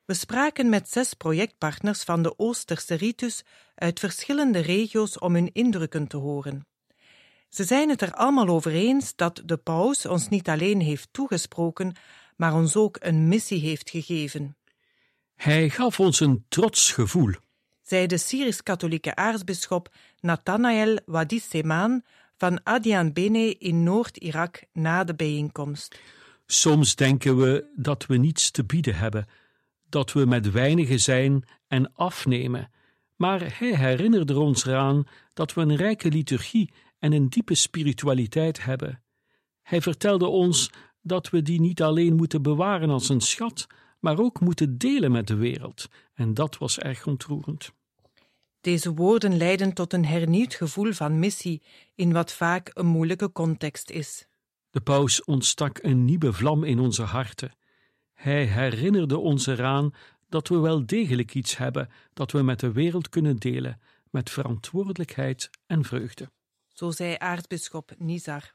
We spraken met 6 projectpartners van de Oosterse ritus uit verschillende regio's om hun indrukken te horen. Ze zijn het er allemaal over eens dat de paus ons niet alleen heeft toegesproken, maar ons ook een missie heeft gegeven. Hij gaf ons een trots gevoel, zei de Syrisch-katholieke aartsbisschop Nathanael Wadissemaan van Adian Bene in Noord-Irak na de bijeenkomst. Soms denken we dat we niets te bieden hebben, dat we met weinigen zijn en afnemen, maar hij herinnerde ons eraan dat we een rijke liturgie en een diepe spiritualiteit hebben. Hij vertelde ons dat we die niet alleen moeten bewaren als een schat, maar ook moeten delen met de wereld, en dat was erg ontroerend. Deze woorden leiden tot een hernieuwd gevoel van missie in wat vaak een moeilijke context is. De paus ontstak een nieuwe vlam in onze harten. Hij herinnerde ons eraan dat we wel degelijk iets hebben dat we met de wereld kunnen delen, met verantwoordelijkheid en vreugde. Zo zei aartsbisschop Nizar.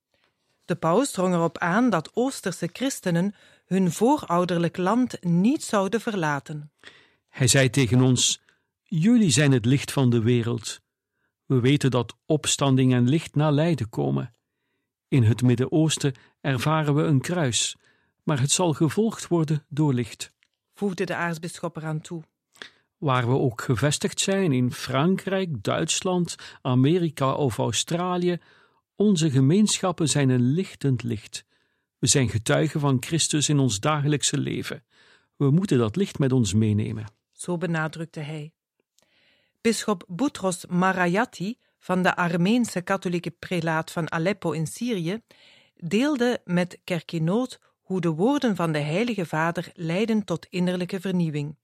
De paus drong erop aan dat Oosterse christenen hun voorouderlijk land niet zouden verlaten. Hij zei tegen ons: jullie zijn het licht van de wereld. We weten dat opstanding en licht na lijden komen. In het Midden-Oosten ervaren we een kruis, maar het zal gevolgd worden door licht, voegde de aartsbisschop eraan toe. Waar we ook gevestigd zijn, in Frankrijk, Duitsland, Amerika of Australië, onze gemeenschappen zijn een lichtend licht. We zijn getuigen van Christus in ons dagelijkse leven. We moeten dat licht met ons meenemen. Zo benadrukte hij. Bisschop Boutros Marayati van de Armeense katholieke prelaat van Aleppo in Syrië deelde met Kerk in Nood hoe de woorden van de Heilige Vader leiden tot innerlijke vernieuwing.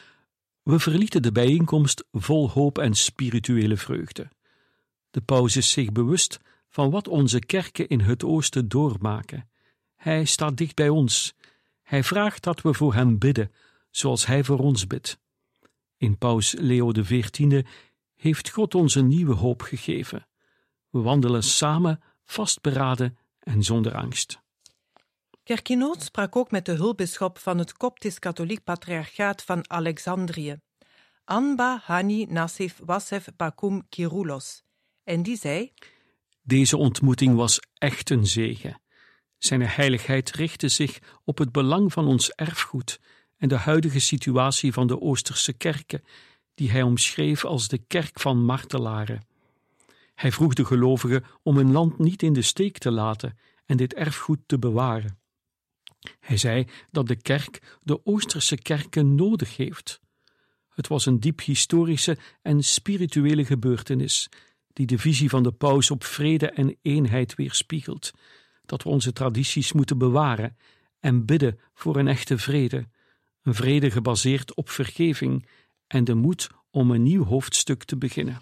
We verlieten de bijeenkomst vol hoop en spirituele vreugde. De paus is zich bewust van wat onze kerken in het oosten doormaken. Hij staat dicht bij ons. Hij vraagt dat we voor hem bidden, zoals hij voor ons bidt. In paus Leo XIV heeft God ons een nieuwe hoop gegeven. We wandelen samen, vastberaden en zonder angst. Kerk in Nood sprak ook met de hulpbisschop van het Koptisch-katholiek patriarchaat van Alexandrië, Anba Hani Nassif Wassef Bakum Kiroulos, en die zei: Deze ontmoeting was echt een zegen. Zijn heiligheid richtte zich op het belang van ons erfgoed en de huidige situatie van de Oosterse kerken, die hij omschreef als de kerk van martelaren. Hij vroeg de gelovigen om hun land niet in de steek te laten en dit erfgoed te bewaren. Hij zei dat de kerk de Oosterse kerken nodig heeft. Het was een diep historische en spirituele gebeurtenis, die de visie van de paus op vrede en eenheid weerspiegelt, dat we onze tradities moeten bewaren en bidden voor een echte vrede, een vrede gebaseerd op vergeving en de moed om een nieuw hoofdstuk te beginnen.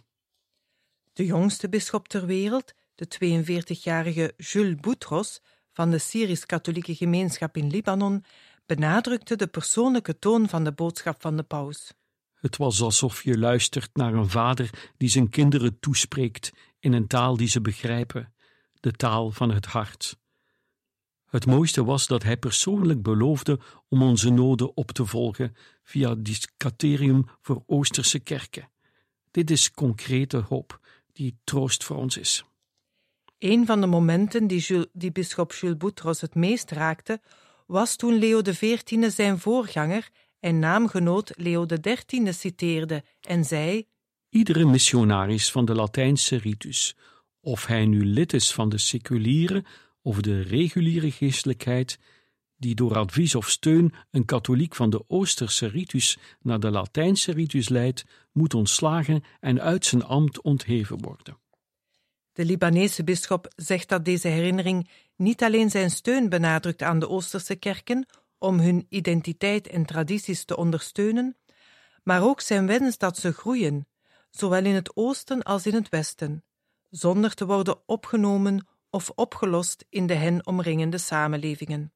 De jongste bisschop ter wereld, de 42-jarige Jules Boutros van de Syrisch-katholieke gemeenschap in Libanon, benadrukte de persoonlijke toon van de boodschap van de paus. Het was alsof je luistert naar een vader die zijn kinderen toespreekt in een taal die ze begrijpen, de taal van het hart. Het mooiste was dat hij persoonlijk beloofde om onze noden op te volgen via het Discaterium voor Oosterse kerken. Dit is concrete hoop, die troost voor ons is. Een van de momenten die bisschop Jules Boutros het meest raakte, was toen Leo XIV zijn voorganger en naamgenoot Leo XIII citeerde en zei: Iedere missionaris van de Latijnse ritus, of hij nu lid is van de seculiere of de reguliere geestelijkheid, die door advies of steun een katholiek van de Oosterse ritus naar de Latijnse ritus leidt, moet ontslagen en uit zijn ambt ontheven worden. De Libanese bisschop zegt dat deze herinnering niet alleen zijn steun benadrukt aan de Oosterse kerken om hun identiteit en tradities te ondersteunen, maar ook zijn wens dat ze groeien, zowel in het oosten als in het westen, zonder te worden opgenomen of opgelost in de hen omringende samenlevingen.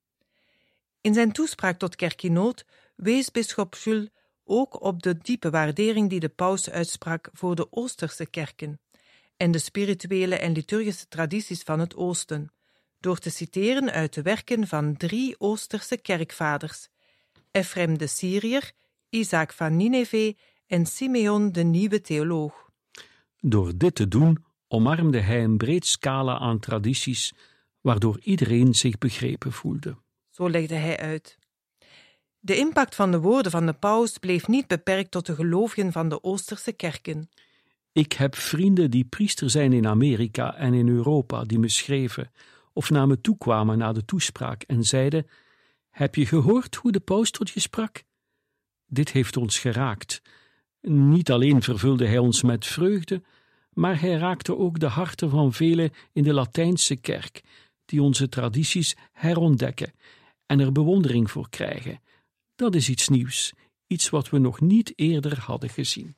In zijn toespraak tot Kerk in Nood wees bisschop Jules ook op de diepe waardering die de paus uitsprak voor de Oosterse kerken en de spirituele en liturgische tradities van het oosten, door te citeren uit de werken van 3 Oosterse kerkvaders, Ephrem de Syriër, Isaac van Nineve en Simeon de Nieuwe Theoloog. Door dit te doen omarmde hij een breed scala aan tradities, waardoor iedereen zich begrepen voelde. Zo legde hij uit. De impact van de woorden van de paus bleef niet beperkt tot de gelovigen van de Oosterse kerken. Ik heb vrienden die priester zijn in Amerika en in Europa die me schreven of naar me toe kwamen na de toespraak en zeiden: heb je gehoord hoe de paus tot je sprak? Dit heeft ons geraakt. Niet alleen vervulde hij ons met vreugde, maar hij raakte ook de harten van velen in de Latijnse kerk, die onze tradities herontdekken en er bewondering voor krijgen. Dat is iets nieuws, iets wat we nog niet eerder hadden gezien.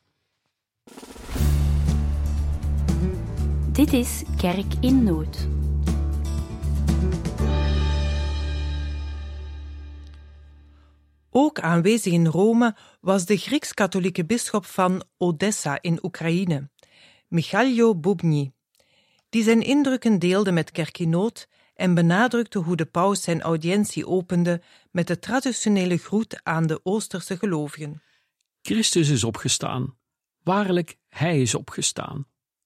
Dit is Kerk in Nood. Ook aanwezig in Rome was de Grieks-katholieke bisschop van Odessa in Oekraïne, Michailo Bubny, die zijn indrukken deelde met Kerk in Nood en benadrukte hoe de paus zijn audiëntie opende met de traditionele groet aan de Oosterse gelovigen. Christus is opgestaan. Waarlijk, hij is opgestaan.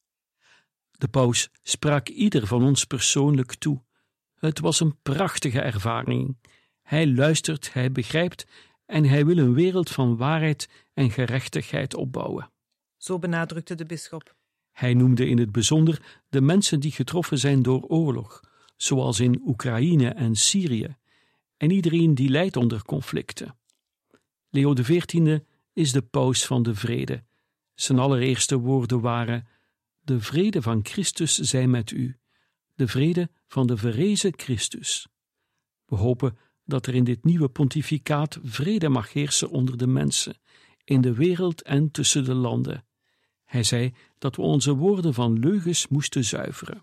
De paus sprak ieder van ons persoonlijk toe. Het was een prachtige ervaring. Hij luistert, hij begrijpt en hij wil een wereld van waarheid en gerechtigheid opbouwen. Zo benadrukte de bisschop. Hij noemde in het bijzonder de mensen die getroffen zijn door oorlog, zoals in Oekraïne en Syrië, en iedereen die lijdt onder conflicten. Leo XIV is de paus van de vrede. Zijn allereerste woorden waren: de vrede van Christus zij met u, de vrede van de verrezen Christus. We hopen dat er in dit nieuwe pontificaat vrede mag heersen onder de mensen, in de wereld en tussen de landen. Hij zei dat we onze woorden van leugens moesten zuiveren.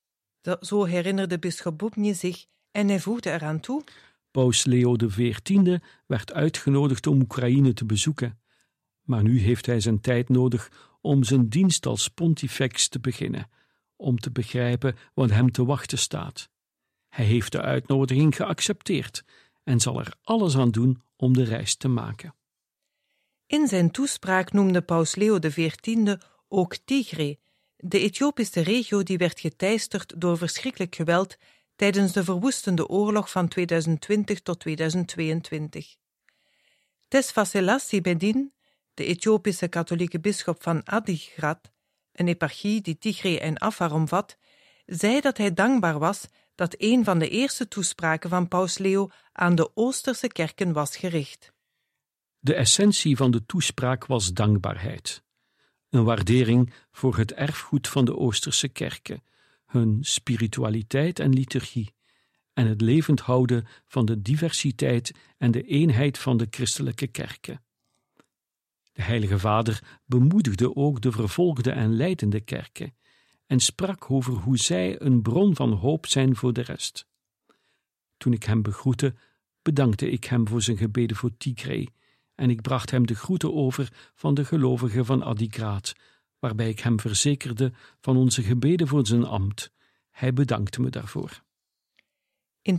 Zo herinnerde bisschop Bubny zich en hij voegde eraan toe: Paus Leo XIV werd uitgenodigd om Oekraïne te bezoeken, maar nu heeft hij zijn tijd nodig om zijn dienst als pontifex te beginnen, om te begrijpen wat hem te wachten staat. Hij heeft de uitnodiging geaccepteerd en zal er alles aan doen om de reis te maken. In zijn toespraak noemde paus Leo XIV ook Tigray, de Ethiopische regio die werd geteisterd door verschrikkelijk geweld tijdens de verwoestende oorlog van 2020 tot 2022. Tesfa Selassie Bedin, de Ethiopische katholieke bisschop van Adigrat, een eparchie die Tigray en Afar omvat, zei dat hij dankbaar was dat een van de eerste toespraken van paus Leo aan de Oosterse kerken was gericht. De essentie van de toespraak was dankbaarheid. Een waardering voor het erfgoed van de Oosterse kerken, hun spiritualiteit en liturgie, en het levend houden van de diversiteit en de eenheid van de christelijke kerken. De Heilige Vader bemoedigde ook de vervolgde en lijdende kerken en sprak over hoe zij een bron van hoop zijn voor de rest. Toen ik hem begroette, bedankte ik hem voor zijn gebeden voor Tigray en ik bracht hem de groeten over van de gelovigen van Adigrat, waarbij ik hem verzekerde van onze gebeden voor zijn ambt. Hij bedankte me daarvoor. In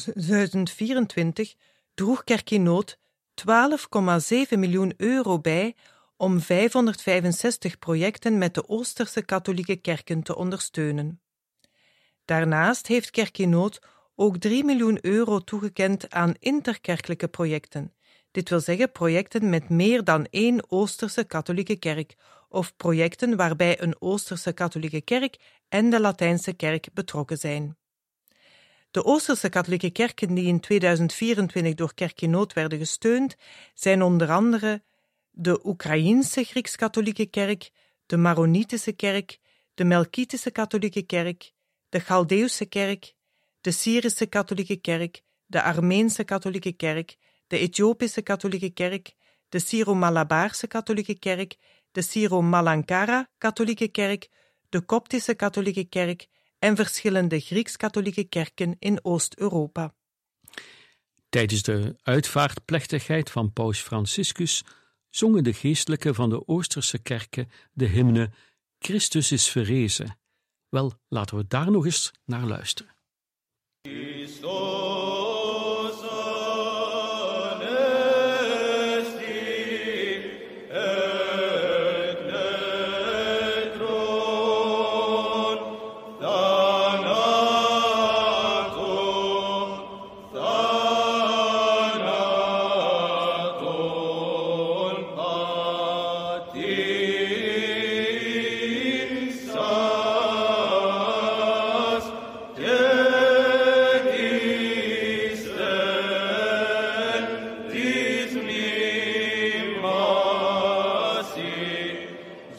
2024 droeg Kerk in Nood 12,7 miljoen euro bij om 565 projecten met de Oosterse katholieke kerken te ondersteunen. Daarnaast heeft Kerk in Nood ook 3 miljoen euro toegekend aan interkerkelijke projecten. Dit wil zeggen projecten met meer dan 1 Oosterse katholieke kerk, of projecten waarbij een Oosterse katholieke kerk en de Latijnse kerk betrokken zijn. De Oosterse katholieke kerken die in 2024 door Kerk in Nood werden gesteund, zijn onder andere de Oekraïense Grieks-katholieke kerk, de Maronitische kerk, de Melkitische katholieke kerk, de Chaldeeuwse kerk, de Syrische katholieke kerk, de Armeense katholieke kerk, de Ethiopische katholieke kerk, de Syro-Malabaarse katholieke kerk, de Syro-Malankara katholieke kerk, de Koptische katholieke kerk en verschillende Grieks-katholieke kerken in Oost-Europa. Tijdens de uitvaartplechtigheid van paus Franciscus zongen de geestelijken van de Oosterse kerken de hymne Christus is verrezen. Wel, laten we daar nog eens naar luisteren. Christus ane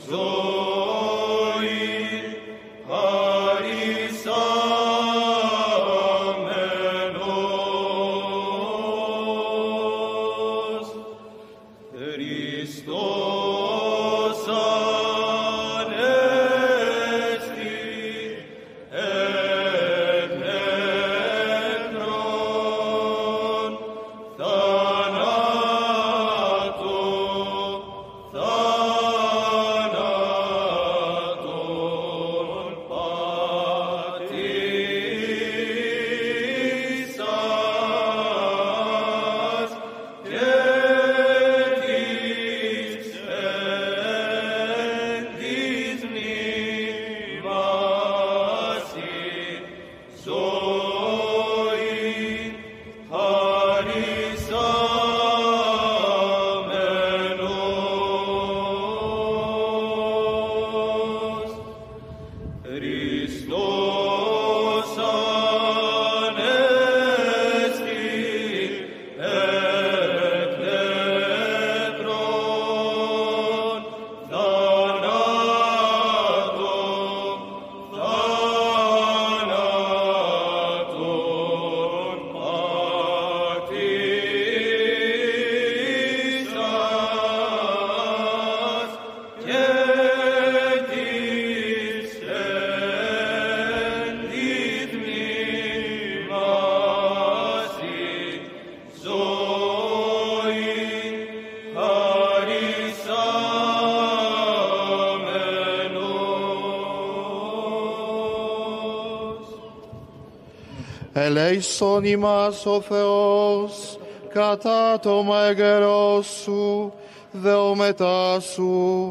Ελέησον ημάς ο Θεός κατά το μέγερός σου, δεόμετά σου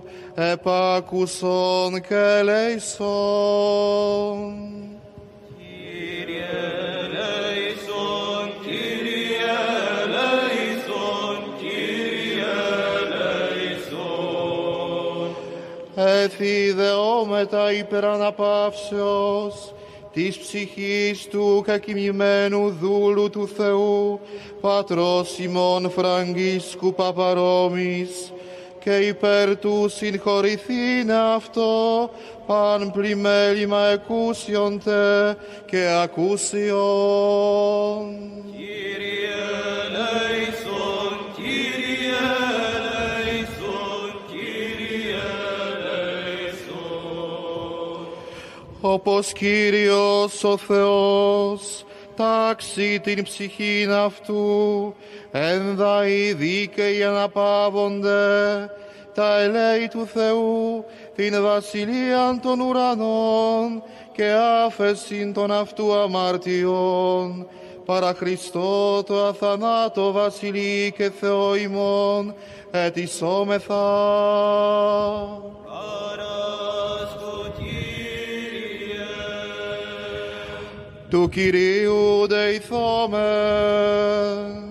επάκουσον και ελέησον. Κύριε ελέησον, Κύριε ελέησον, Κύριε ελέησον. Εφη δεόμετα υπεραναπαύσεως της ψυχής του κακοιμημένου δούλου του Θεού, πατρός ημών Φραγκίσκου Παπαρόμης, και υπέρ του συγχωρηθήνε αυτό παν πλημέλημα εκούσιον τε και ακούσιον. Κύριε ελέησον, Κύριε ελέησον, Κύριε ελέησον. Όπως Κύριος ο Θεός τάξει την ψυχήν αυτού, ένδα οι δίκαιοι αναπαύονται τα ελέη του Θεού, την βασιλείαν των ουρανών και άφεσιν των αυτού αμαρτιών, παρά Χριστό το αθανάτο βασιλεί και Θεό ημών ετισόμεθα. Του Κυρίου δεηθόμεν.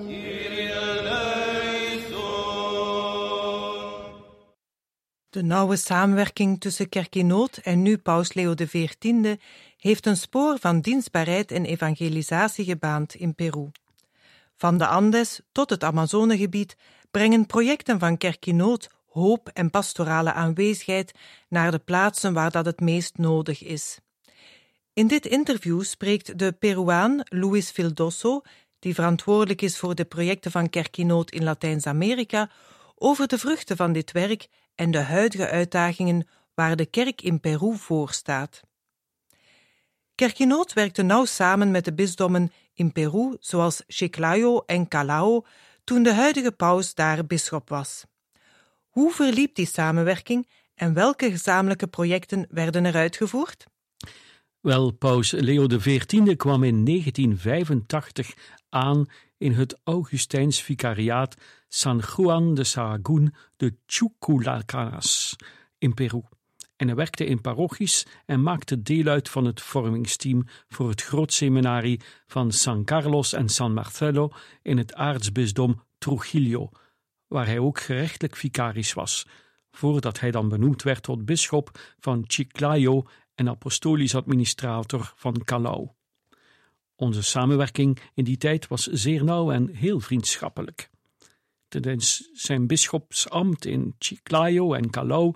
De nauwe samenwerking tussen Kerk in Nood en nu Paus Leo XIV heeft een spoor van dienstbaarheid en evangelisatie gebaand in Peru. Van de Andes tot het Amazonegebied brengen projecten van Kerk in Nood hoop en pastorale aanwezigheid naar de plaatsen waar dat het meest nodig is. In dit interview spreekt de Peruaan Luis Vildoso, die verantwoordelijk is voor de projecten van Kerk in Nood in Latijns-Amerika, over de vruchten van dit werk en de huidige uitdagingen waar de kerk in Peru voor staat. Kerk in Nood werkte nauw samen met de bisdommen in Peru, zoals Chiclayo en Callao, toen de huidige paus daar bisschop was. Hoe verliep die samenwerking en welke gezamenlijke projecten werden er uitgevoerd? Wel, paus Leo XIV kwam in 1985 aan in het Augustijns vicariaat San Juan de Sahagún de Chuculacanas in Peru. En hij werkte in parochies en maakte deel uit van het vormingsteam voor het grootseminarie van San Carlos en San Marcelo in het aartsbisdom Trujillo, waar hij ook gerechtelijk vicaris was, voordat hij dan benoemd werd tot bisschop van Chiclayo en apostolisch administrator van Callao. Onze samenwerking in die tijd was zeer nauw en heel vriendschappelijk. Tijdens zijn bisschopsambt in Chiclayo en Callao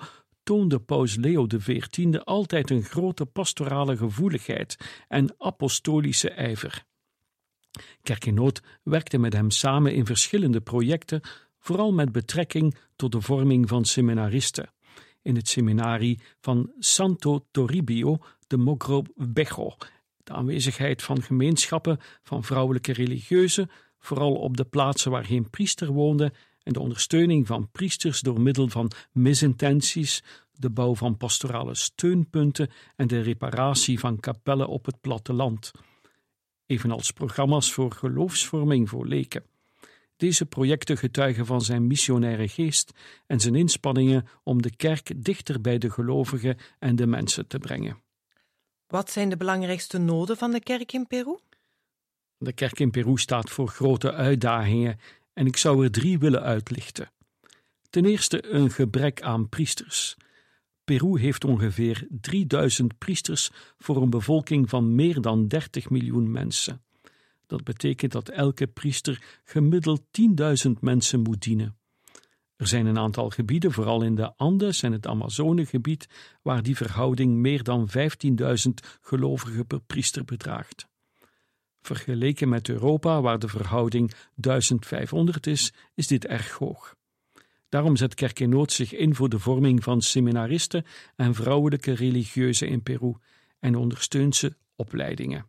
toonde paus Leo XIV altijd een grote pastorale gevoeligheid en apostolische ijver. Kerk in Nood werkte met hem samen in verschillende projecten, vooral met betrekking tot de vorming van seminaristen. In het seminarie van Santo Toribio de Mogrovejo, de aanwezigheid van gemeenschappen van vrouwelijke religieuzen, vooral op de plaatsen waar geen priester woonde, en de ondersteuning van priesters door middel van misintenties, de bouw van pastorale steunpunten en de reparatie van kapellen op het platteland, evenals programma's voor geloofsvorming voor leken. Deze projecten getuigen van zijn missionaire geest en zijn inspanningen om de kerk dichter bij de gelovigen en de mensen te brengen. Wat zijn de belangrijkste noden van de kerk in Peru? De kerk in Peru staat voor grote uitdagingen en ik zou er 3 willen uitlichten. Ten eerste een gebrek aan priesters. Peru heeft ongeveer 3000 priesters voor een bevolking van meer dan 30 miljoen mensen. Dat betekent dat elke priester gemiddeld 10.000 mensen moet dienen. Er zijn een aantal gebieden, vooral in de Andes en het Amazonegebied, waar die verhouding meer dan 15.000 gelovigen per priester bedraagt. Vergeleken met Europa, waar de verhouding 1500 is dit erg hoog. Daarom zet Kerk in Nood zich in voor de vorming van seminaristen en vrouwelijke religieuzen in Peru en ondersteunt ze opleidingen.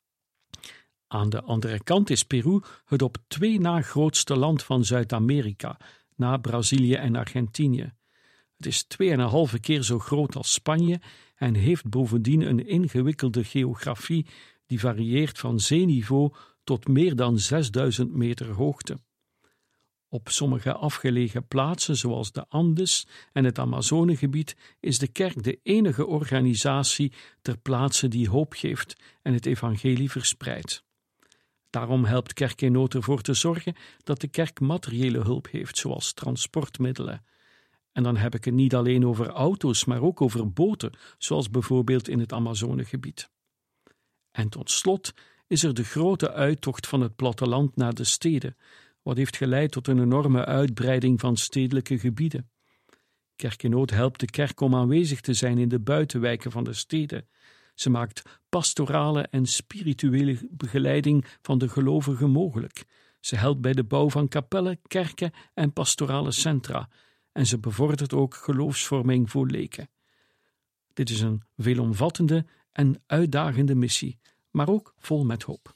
Aan de andere kant is Peru het op 2 na grootste land van Zuid-Amerika, na Brazilië en Argentinië. Het is 2,5 keer zo groot als Spanje en heeft bovendien een ingewikkelde geografie die varieert van zeeniveau tot meer dan 6000 meter hoogte. Op sommige afgelegen plaatsen, zoals de Andes en het Amazonegebied, is de kerk de enige organisatie ter plaatse die hoop geeft en het evangelie verspreidt. Daarom helpt Kerk in Nood ervoor te zorgen dat de kerk materiële hulp heeft, zoals transportmiddelen. En dan heb ik het niet alleen over auto's, maar ook over boten, zoals bijvoorbeeld in het Amazonegebied. En tot slot is er de grote uittocht van het platteland naar de steden, wat heeft geleid tot een enorme uitbreiding van stedelijke gebieden. Kerk in Nood helpt de kerk om aanwezig te zijn in de buitenwijken van de steden. Ze maakt pastorale en spirituele begeleiding van de gelovigen mogelijk. Ze helpt bij de bouw van kapellen, kerken en pastorale centra. En ze bevordert ook geloofsvorming voor leken. Dit is een veelomvattende en uitdagende missie, maar ook vol met hoop.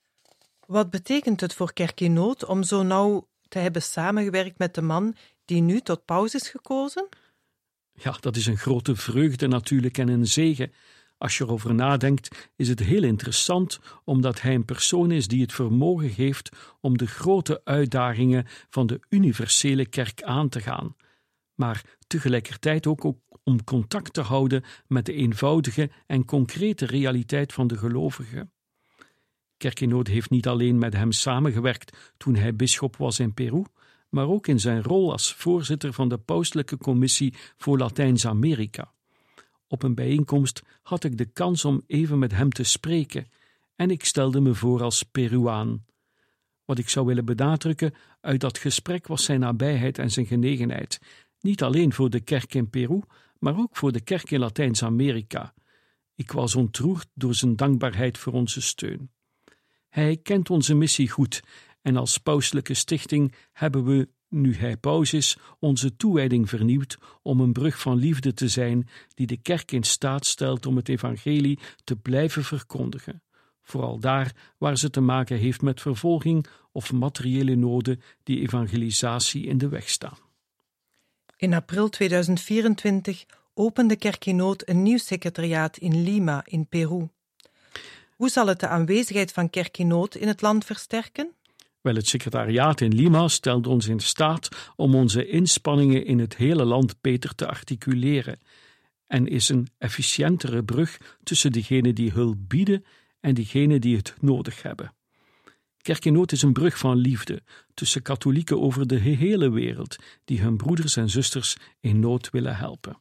Wat betekent het voor Kerk in Nood om zo nauw te hebben samengewerkt met de man die nu tot paus is gekozen? Ja, dat is een grote vreugde natuurlijk en een zegen. Als je erover nadenkt, is het heel interessant, omdat hij een persoon is die het vermogen heeft om de grote uitdagingen van de universele kerk aan te gaan, maar tegelijkertijd ook om contact te houden met de eenvoudige en concrete realiteit van de gelovigen. Kerk in Nood heeft niet alleen met hem samengewerkt toen hij bisschop was in Peru, maar ook in zijn rol als voorzitter van de Pauselijke Commissie voor Latijns-Amerika. Op een bijeenkomst had ik de kans om even met hem te spreken en ik stelde me voor als Peruaan. Wat ik zou willen benadrukken uit dat gesprek was zijn nabijheid en zijn genegenheid, niet alleen voor de kerk in Peru, maar ook voor de kerk in Latijns-Amerika. Ik was ontroerd door zijn dankbaarheid voor onze steun. Hij kent onze missie goed en als pauselijke stichting hebben we, nu hij paus is, onze toewijding vernieuwd om een brug van liefde te zijn die de kerk in staat stelt om het evangelie te blijven verkondigen. Vooral daar waar ze te maken heeft met vervolging of materiële noden die evangelisatie in de weg staan. In april 2024 opende Kerk in Nood een nieuw secretariaat in Lima in Peru. Hoe zal het de aanwezigheid van Kerk in Nood in het land versterken? Wel, het secretariaat in Lima stelt ons in staat om onze inspanningen in het hele land beter te articuleren en is een efficiëntere brug tussen degenen die hulp bieden en diegenen die het nodig hebben. Kerk in Nood is een brug van liefde tussen katholieken over de hele wereld die hun broeders en zusters in nood willen helpen.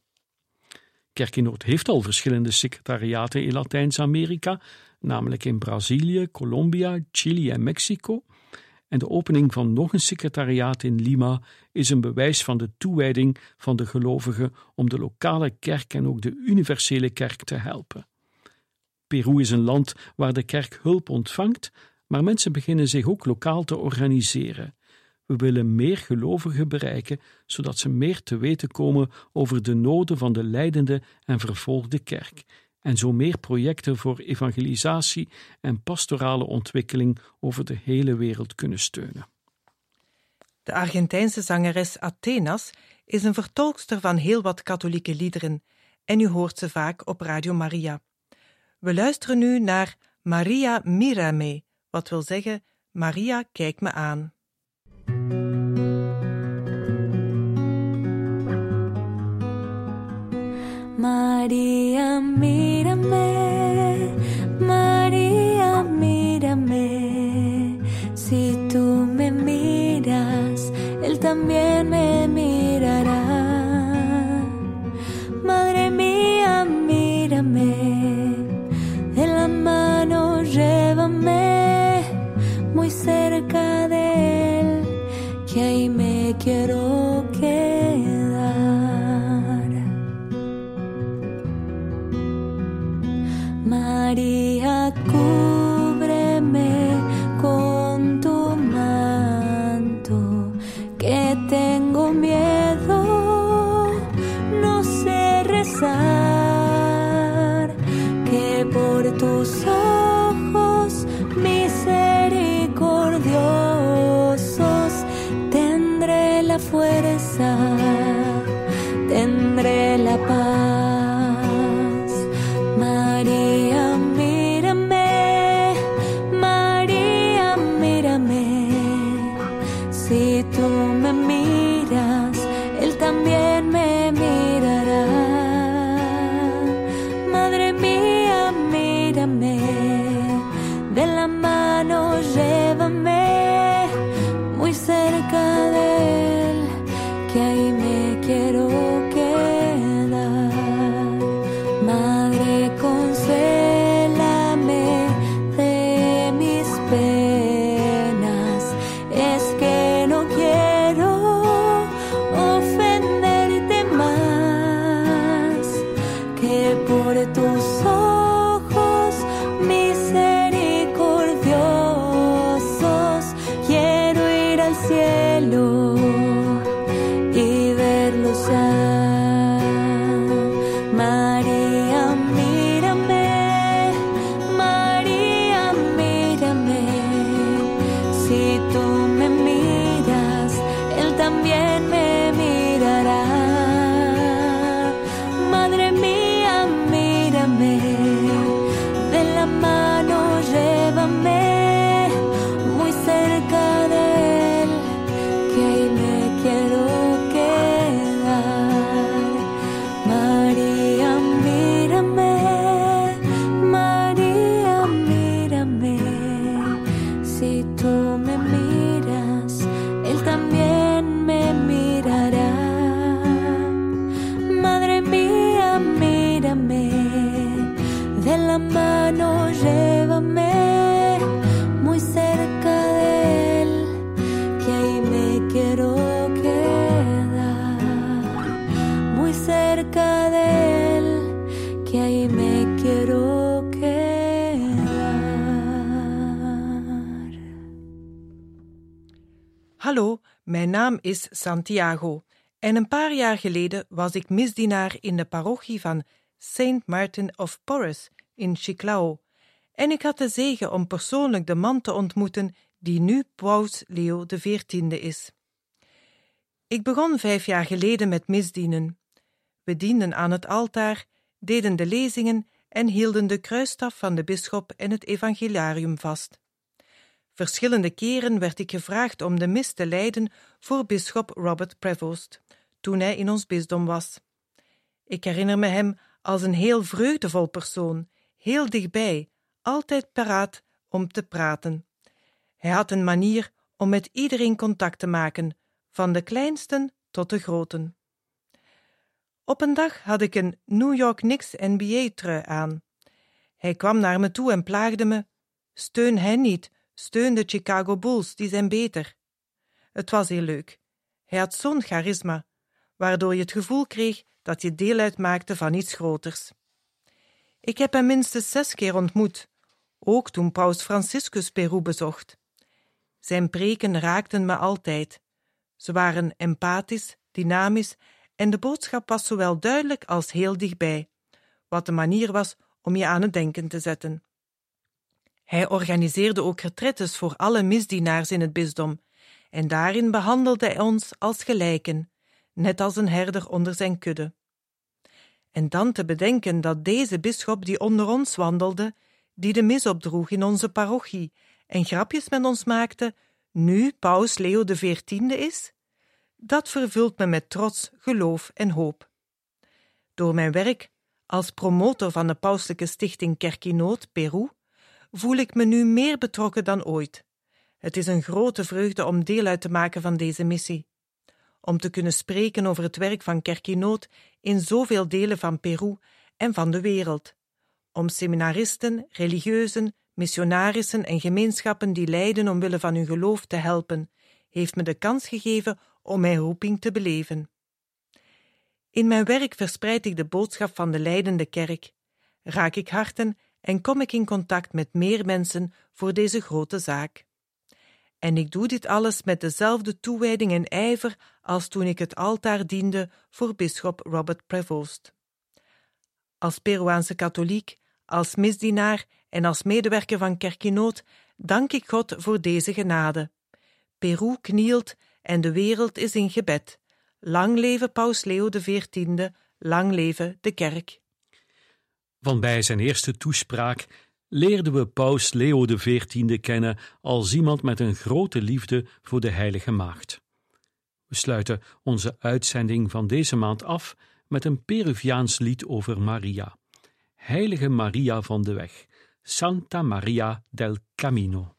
Kerk in Nood heeft al verschillende secretariaten in Latijns-Amerika, namelijk in Brazilië, Colombia, Chili en Mexico. en de opening van nog een secretariaat in Lima is een bewijs van de toewijding van de gelovigen om de lokale kerk en ook de universele kerk te helpen. Peru is een land waar de kerk hulp ontvangt, maar mensen beginnen zich ook lokaal te organiseren. We willen meer gelovigen bereiken, zodat ze meer te weten komen over de noden van de lijdende en vervolgde kerk, en zo meer projecten voor evangelisatie en pastorale ontwikkeling over de hele wereld kunnen steunen. De Argentijnse zangeres Atenas is een vertolkster van heel wat katholieke liederen en u hoort ze vaak op Radio Maria. We luisteren nu naar Maria Mírame, wat wil zeggen Maria, kijk me aan. María, mírame, María, mírame. Si tú me miras, Él también me mirará. Madre mía, mírame, de la mano llévame muy cerca de Él, que ahí me quiero quedar. María, cúbreme con tu manto, que tengo miedo, no sé rezar, que por tus ojos misericordiosos tendré la fuerza, tendré la paz. María, mírame, María, mírame. Si tú me miras, Él también me mirará. Madre mía, mírame, de la mano llévame muy cerca de Él, que ahí me quiero quedar. Madre, consuélame de mis penas, es que no quiero ofenderte más, que por tus ojos misericordiosos quiero ir al cielo y verlos ya. María, mírame, María, mírame. Si tú me miras, Él también me mirará. Madre mía, mírame, de la mano llévame muy cerca de Él, que ahí me quiero quedar. María, mírame, María, mírame. Si tú me miras, Él también me mirará. Madre mía, mírame, de la mano llévame muy cerca de Él, que ahí me quiero quedar. Muy cerca de Él, que ahí me quiero quedar. Hallo, mijn naam is Santiago en een paar jaar geleden was ik misdienaar in de parochie van Saint Martin of Porres in Chiclao en ik had de zegen om persoonlijk de man te ontmoeten die nu Paus Leo XIV is. Ik begon 5 jaar geleden met misdienen. We dienden aan het altaar, deden de lezingen en hielden de kruisstaf van de bisschop en het evangeliarium vast. Verschillende keren werd ik gevraagd om de mis te leiden voor bisschop Robert Prevost, toen hij in ons bisdom was. Ik herinner me hem als een heel vreugdevol persoon, heel dichtbij, altijd paraat om te praten. Hij had een manier om met iedereen contact te maken, van de kleinsten tot de groten. Op een dag had ik een New York Knicks NBA-trui aan. Hij kwam naar me toe en plaagde me: steun hen niet, Steun de Chicago Bulls, die zijn beter. Het was heel leuk. Hij had zo'n charisma, waardoor je het gevoel kreeg dat je deel uitmaakte van iets groters. Ik heb hem minstens 6 keer ontmoet, ook toen paus Franciscus Peru bezocht. Zijn preken raakten me altijd. Ze waren empathisch, dynamisch en de boodschap was zowel duidelijk als heel dichtbij, wat de manier was om je aan het denken te zetten. Hij organiseerde ook retretes voor alle misdienaars in het bisdom en daarin behandelde hij ons als gelijken, net als een herder onder zijn kudde. En dan te bedenken dat deze bisschop die onder ons wandelde, die de mis opdroeg in onze parochie en grapjes met ons maakte, nu paus Leo XIV is, dat vervult me met trots, geloof en hoop. Door mijn werk als promotor van de pauselijke stichting Kerk in Nood, Peru, voel ik me nu meer betrokken dan ooit. Het is een grote vreugde om deel uit te maken van deze missie. Om te kunnen spreken over het werk van Kerk in Nood in zoveel delen van Peru en van de wereld. Om seminaristen, religieuzen, missionarissen en gemeenschappen die lijden omwille van hun geloof te helpen, heeft me de kans gegeven om mijn roeping te beleven. In mijn werk verspreid ik de boodschap van de lijdende kerk, raak ik harten en kom ik in contact met meer mensen voor deze grote zaak. En ik doe dit alles met dezelfde toewijding en ijver als toen ik het altaar diende voor bisschop Robert Prevost. Als Peruaanse katholiek, als misdienaar en als medewerker van Kerk in Nood dank ik God voor deze genade. Peru knielt en de wereld is in gebed. Lang leven paus Leo XIV, lang leven de kerk. Van bij zijn eerste toespraak leerden we paus Leo XIV kennen als iemand met een grote liefde voor de Heilige Maagd. We sluiten onze uitzending van deze maand af met een Peruviaans lied over Maria. Heilige Maria van de weg, Santa Maria del Camino.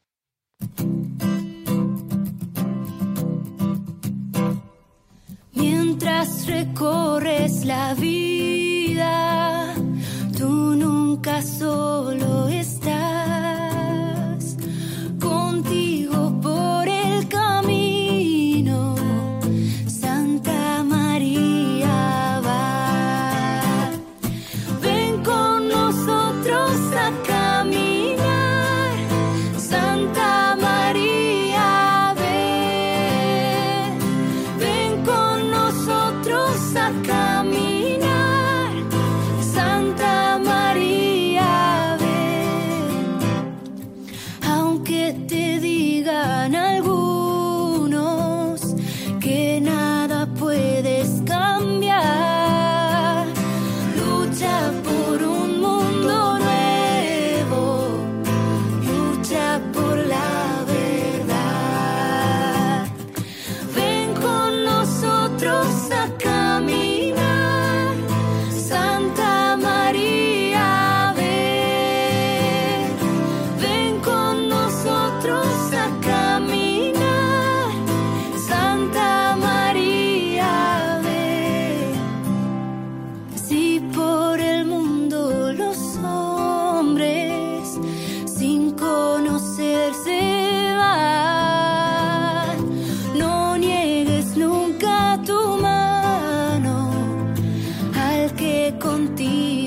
Mientras recorres la vida, tú nunca solo estás, contigo por el camino, Santa María va. Ven con nosotros a caminar, Santa María ven. Ven con nosotros a caminar, Santa María ven. Aunque te digan algunos que nada puedes cambiar, lucha por un mundo nuevo, lucha por la verdad. Ven con nosotros a caminar, Santa María ven. Ven con nosotros a caminar, Santa María ven. Si por el mundo los hombres sin conocerse van, no niegues nunca tu mano al que contigo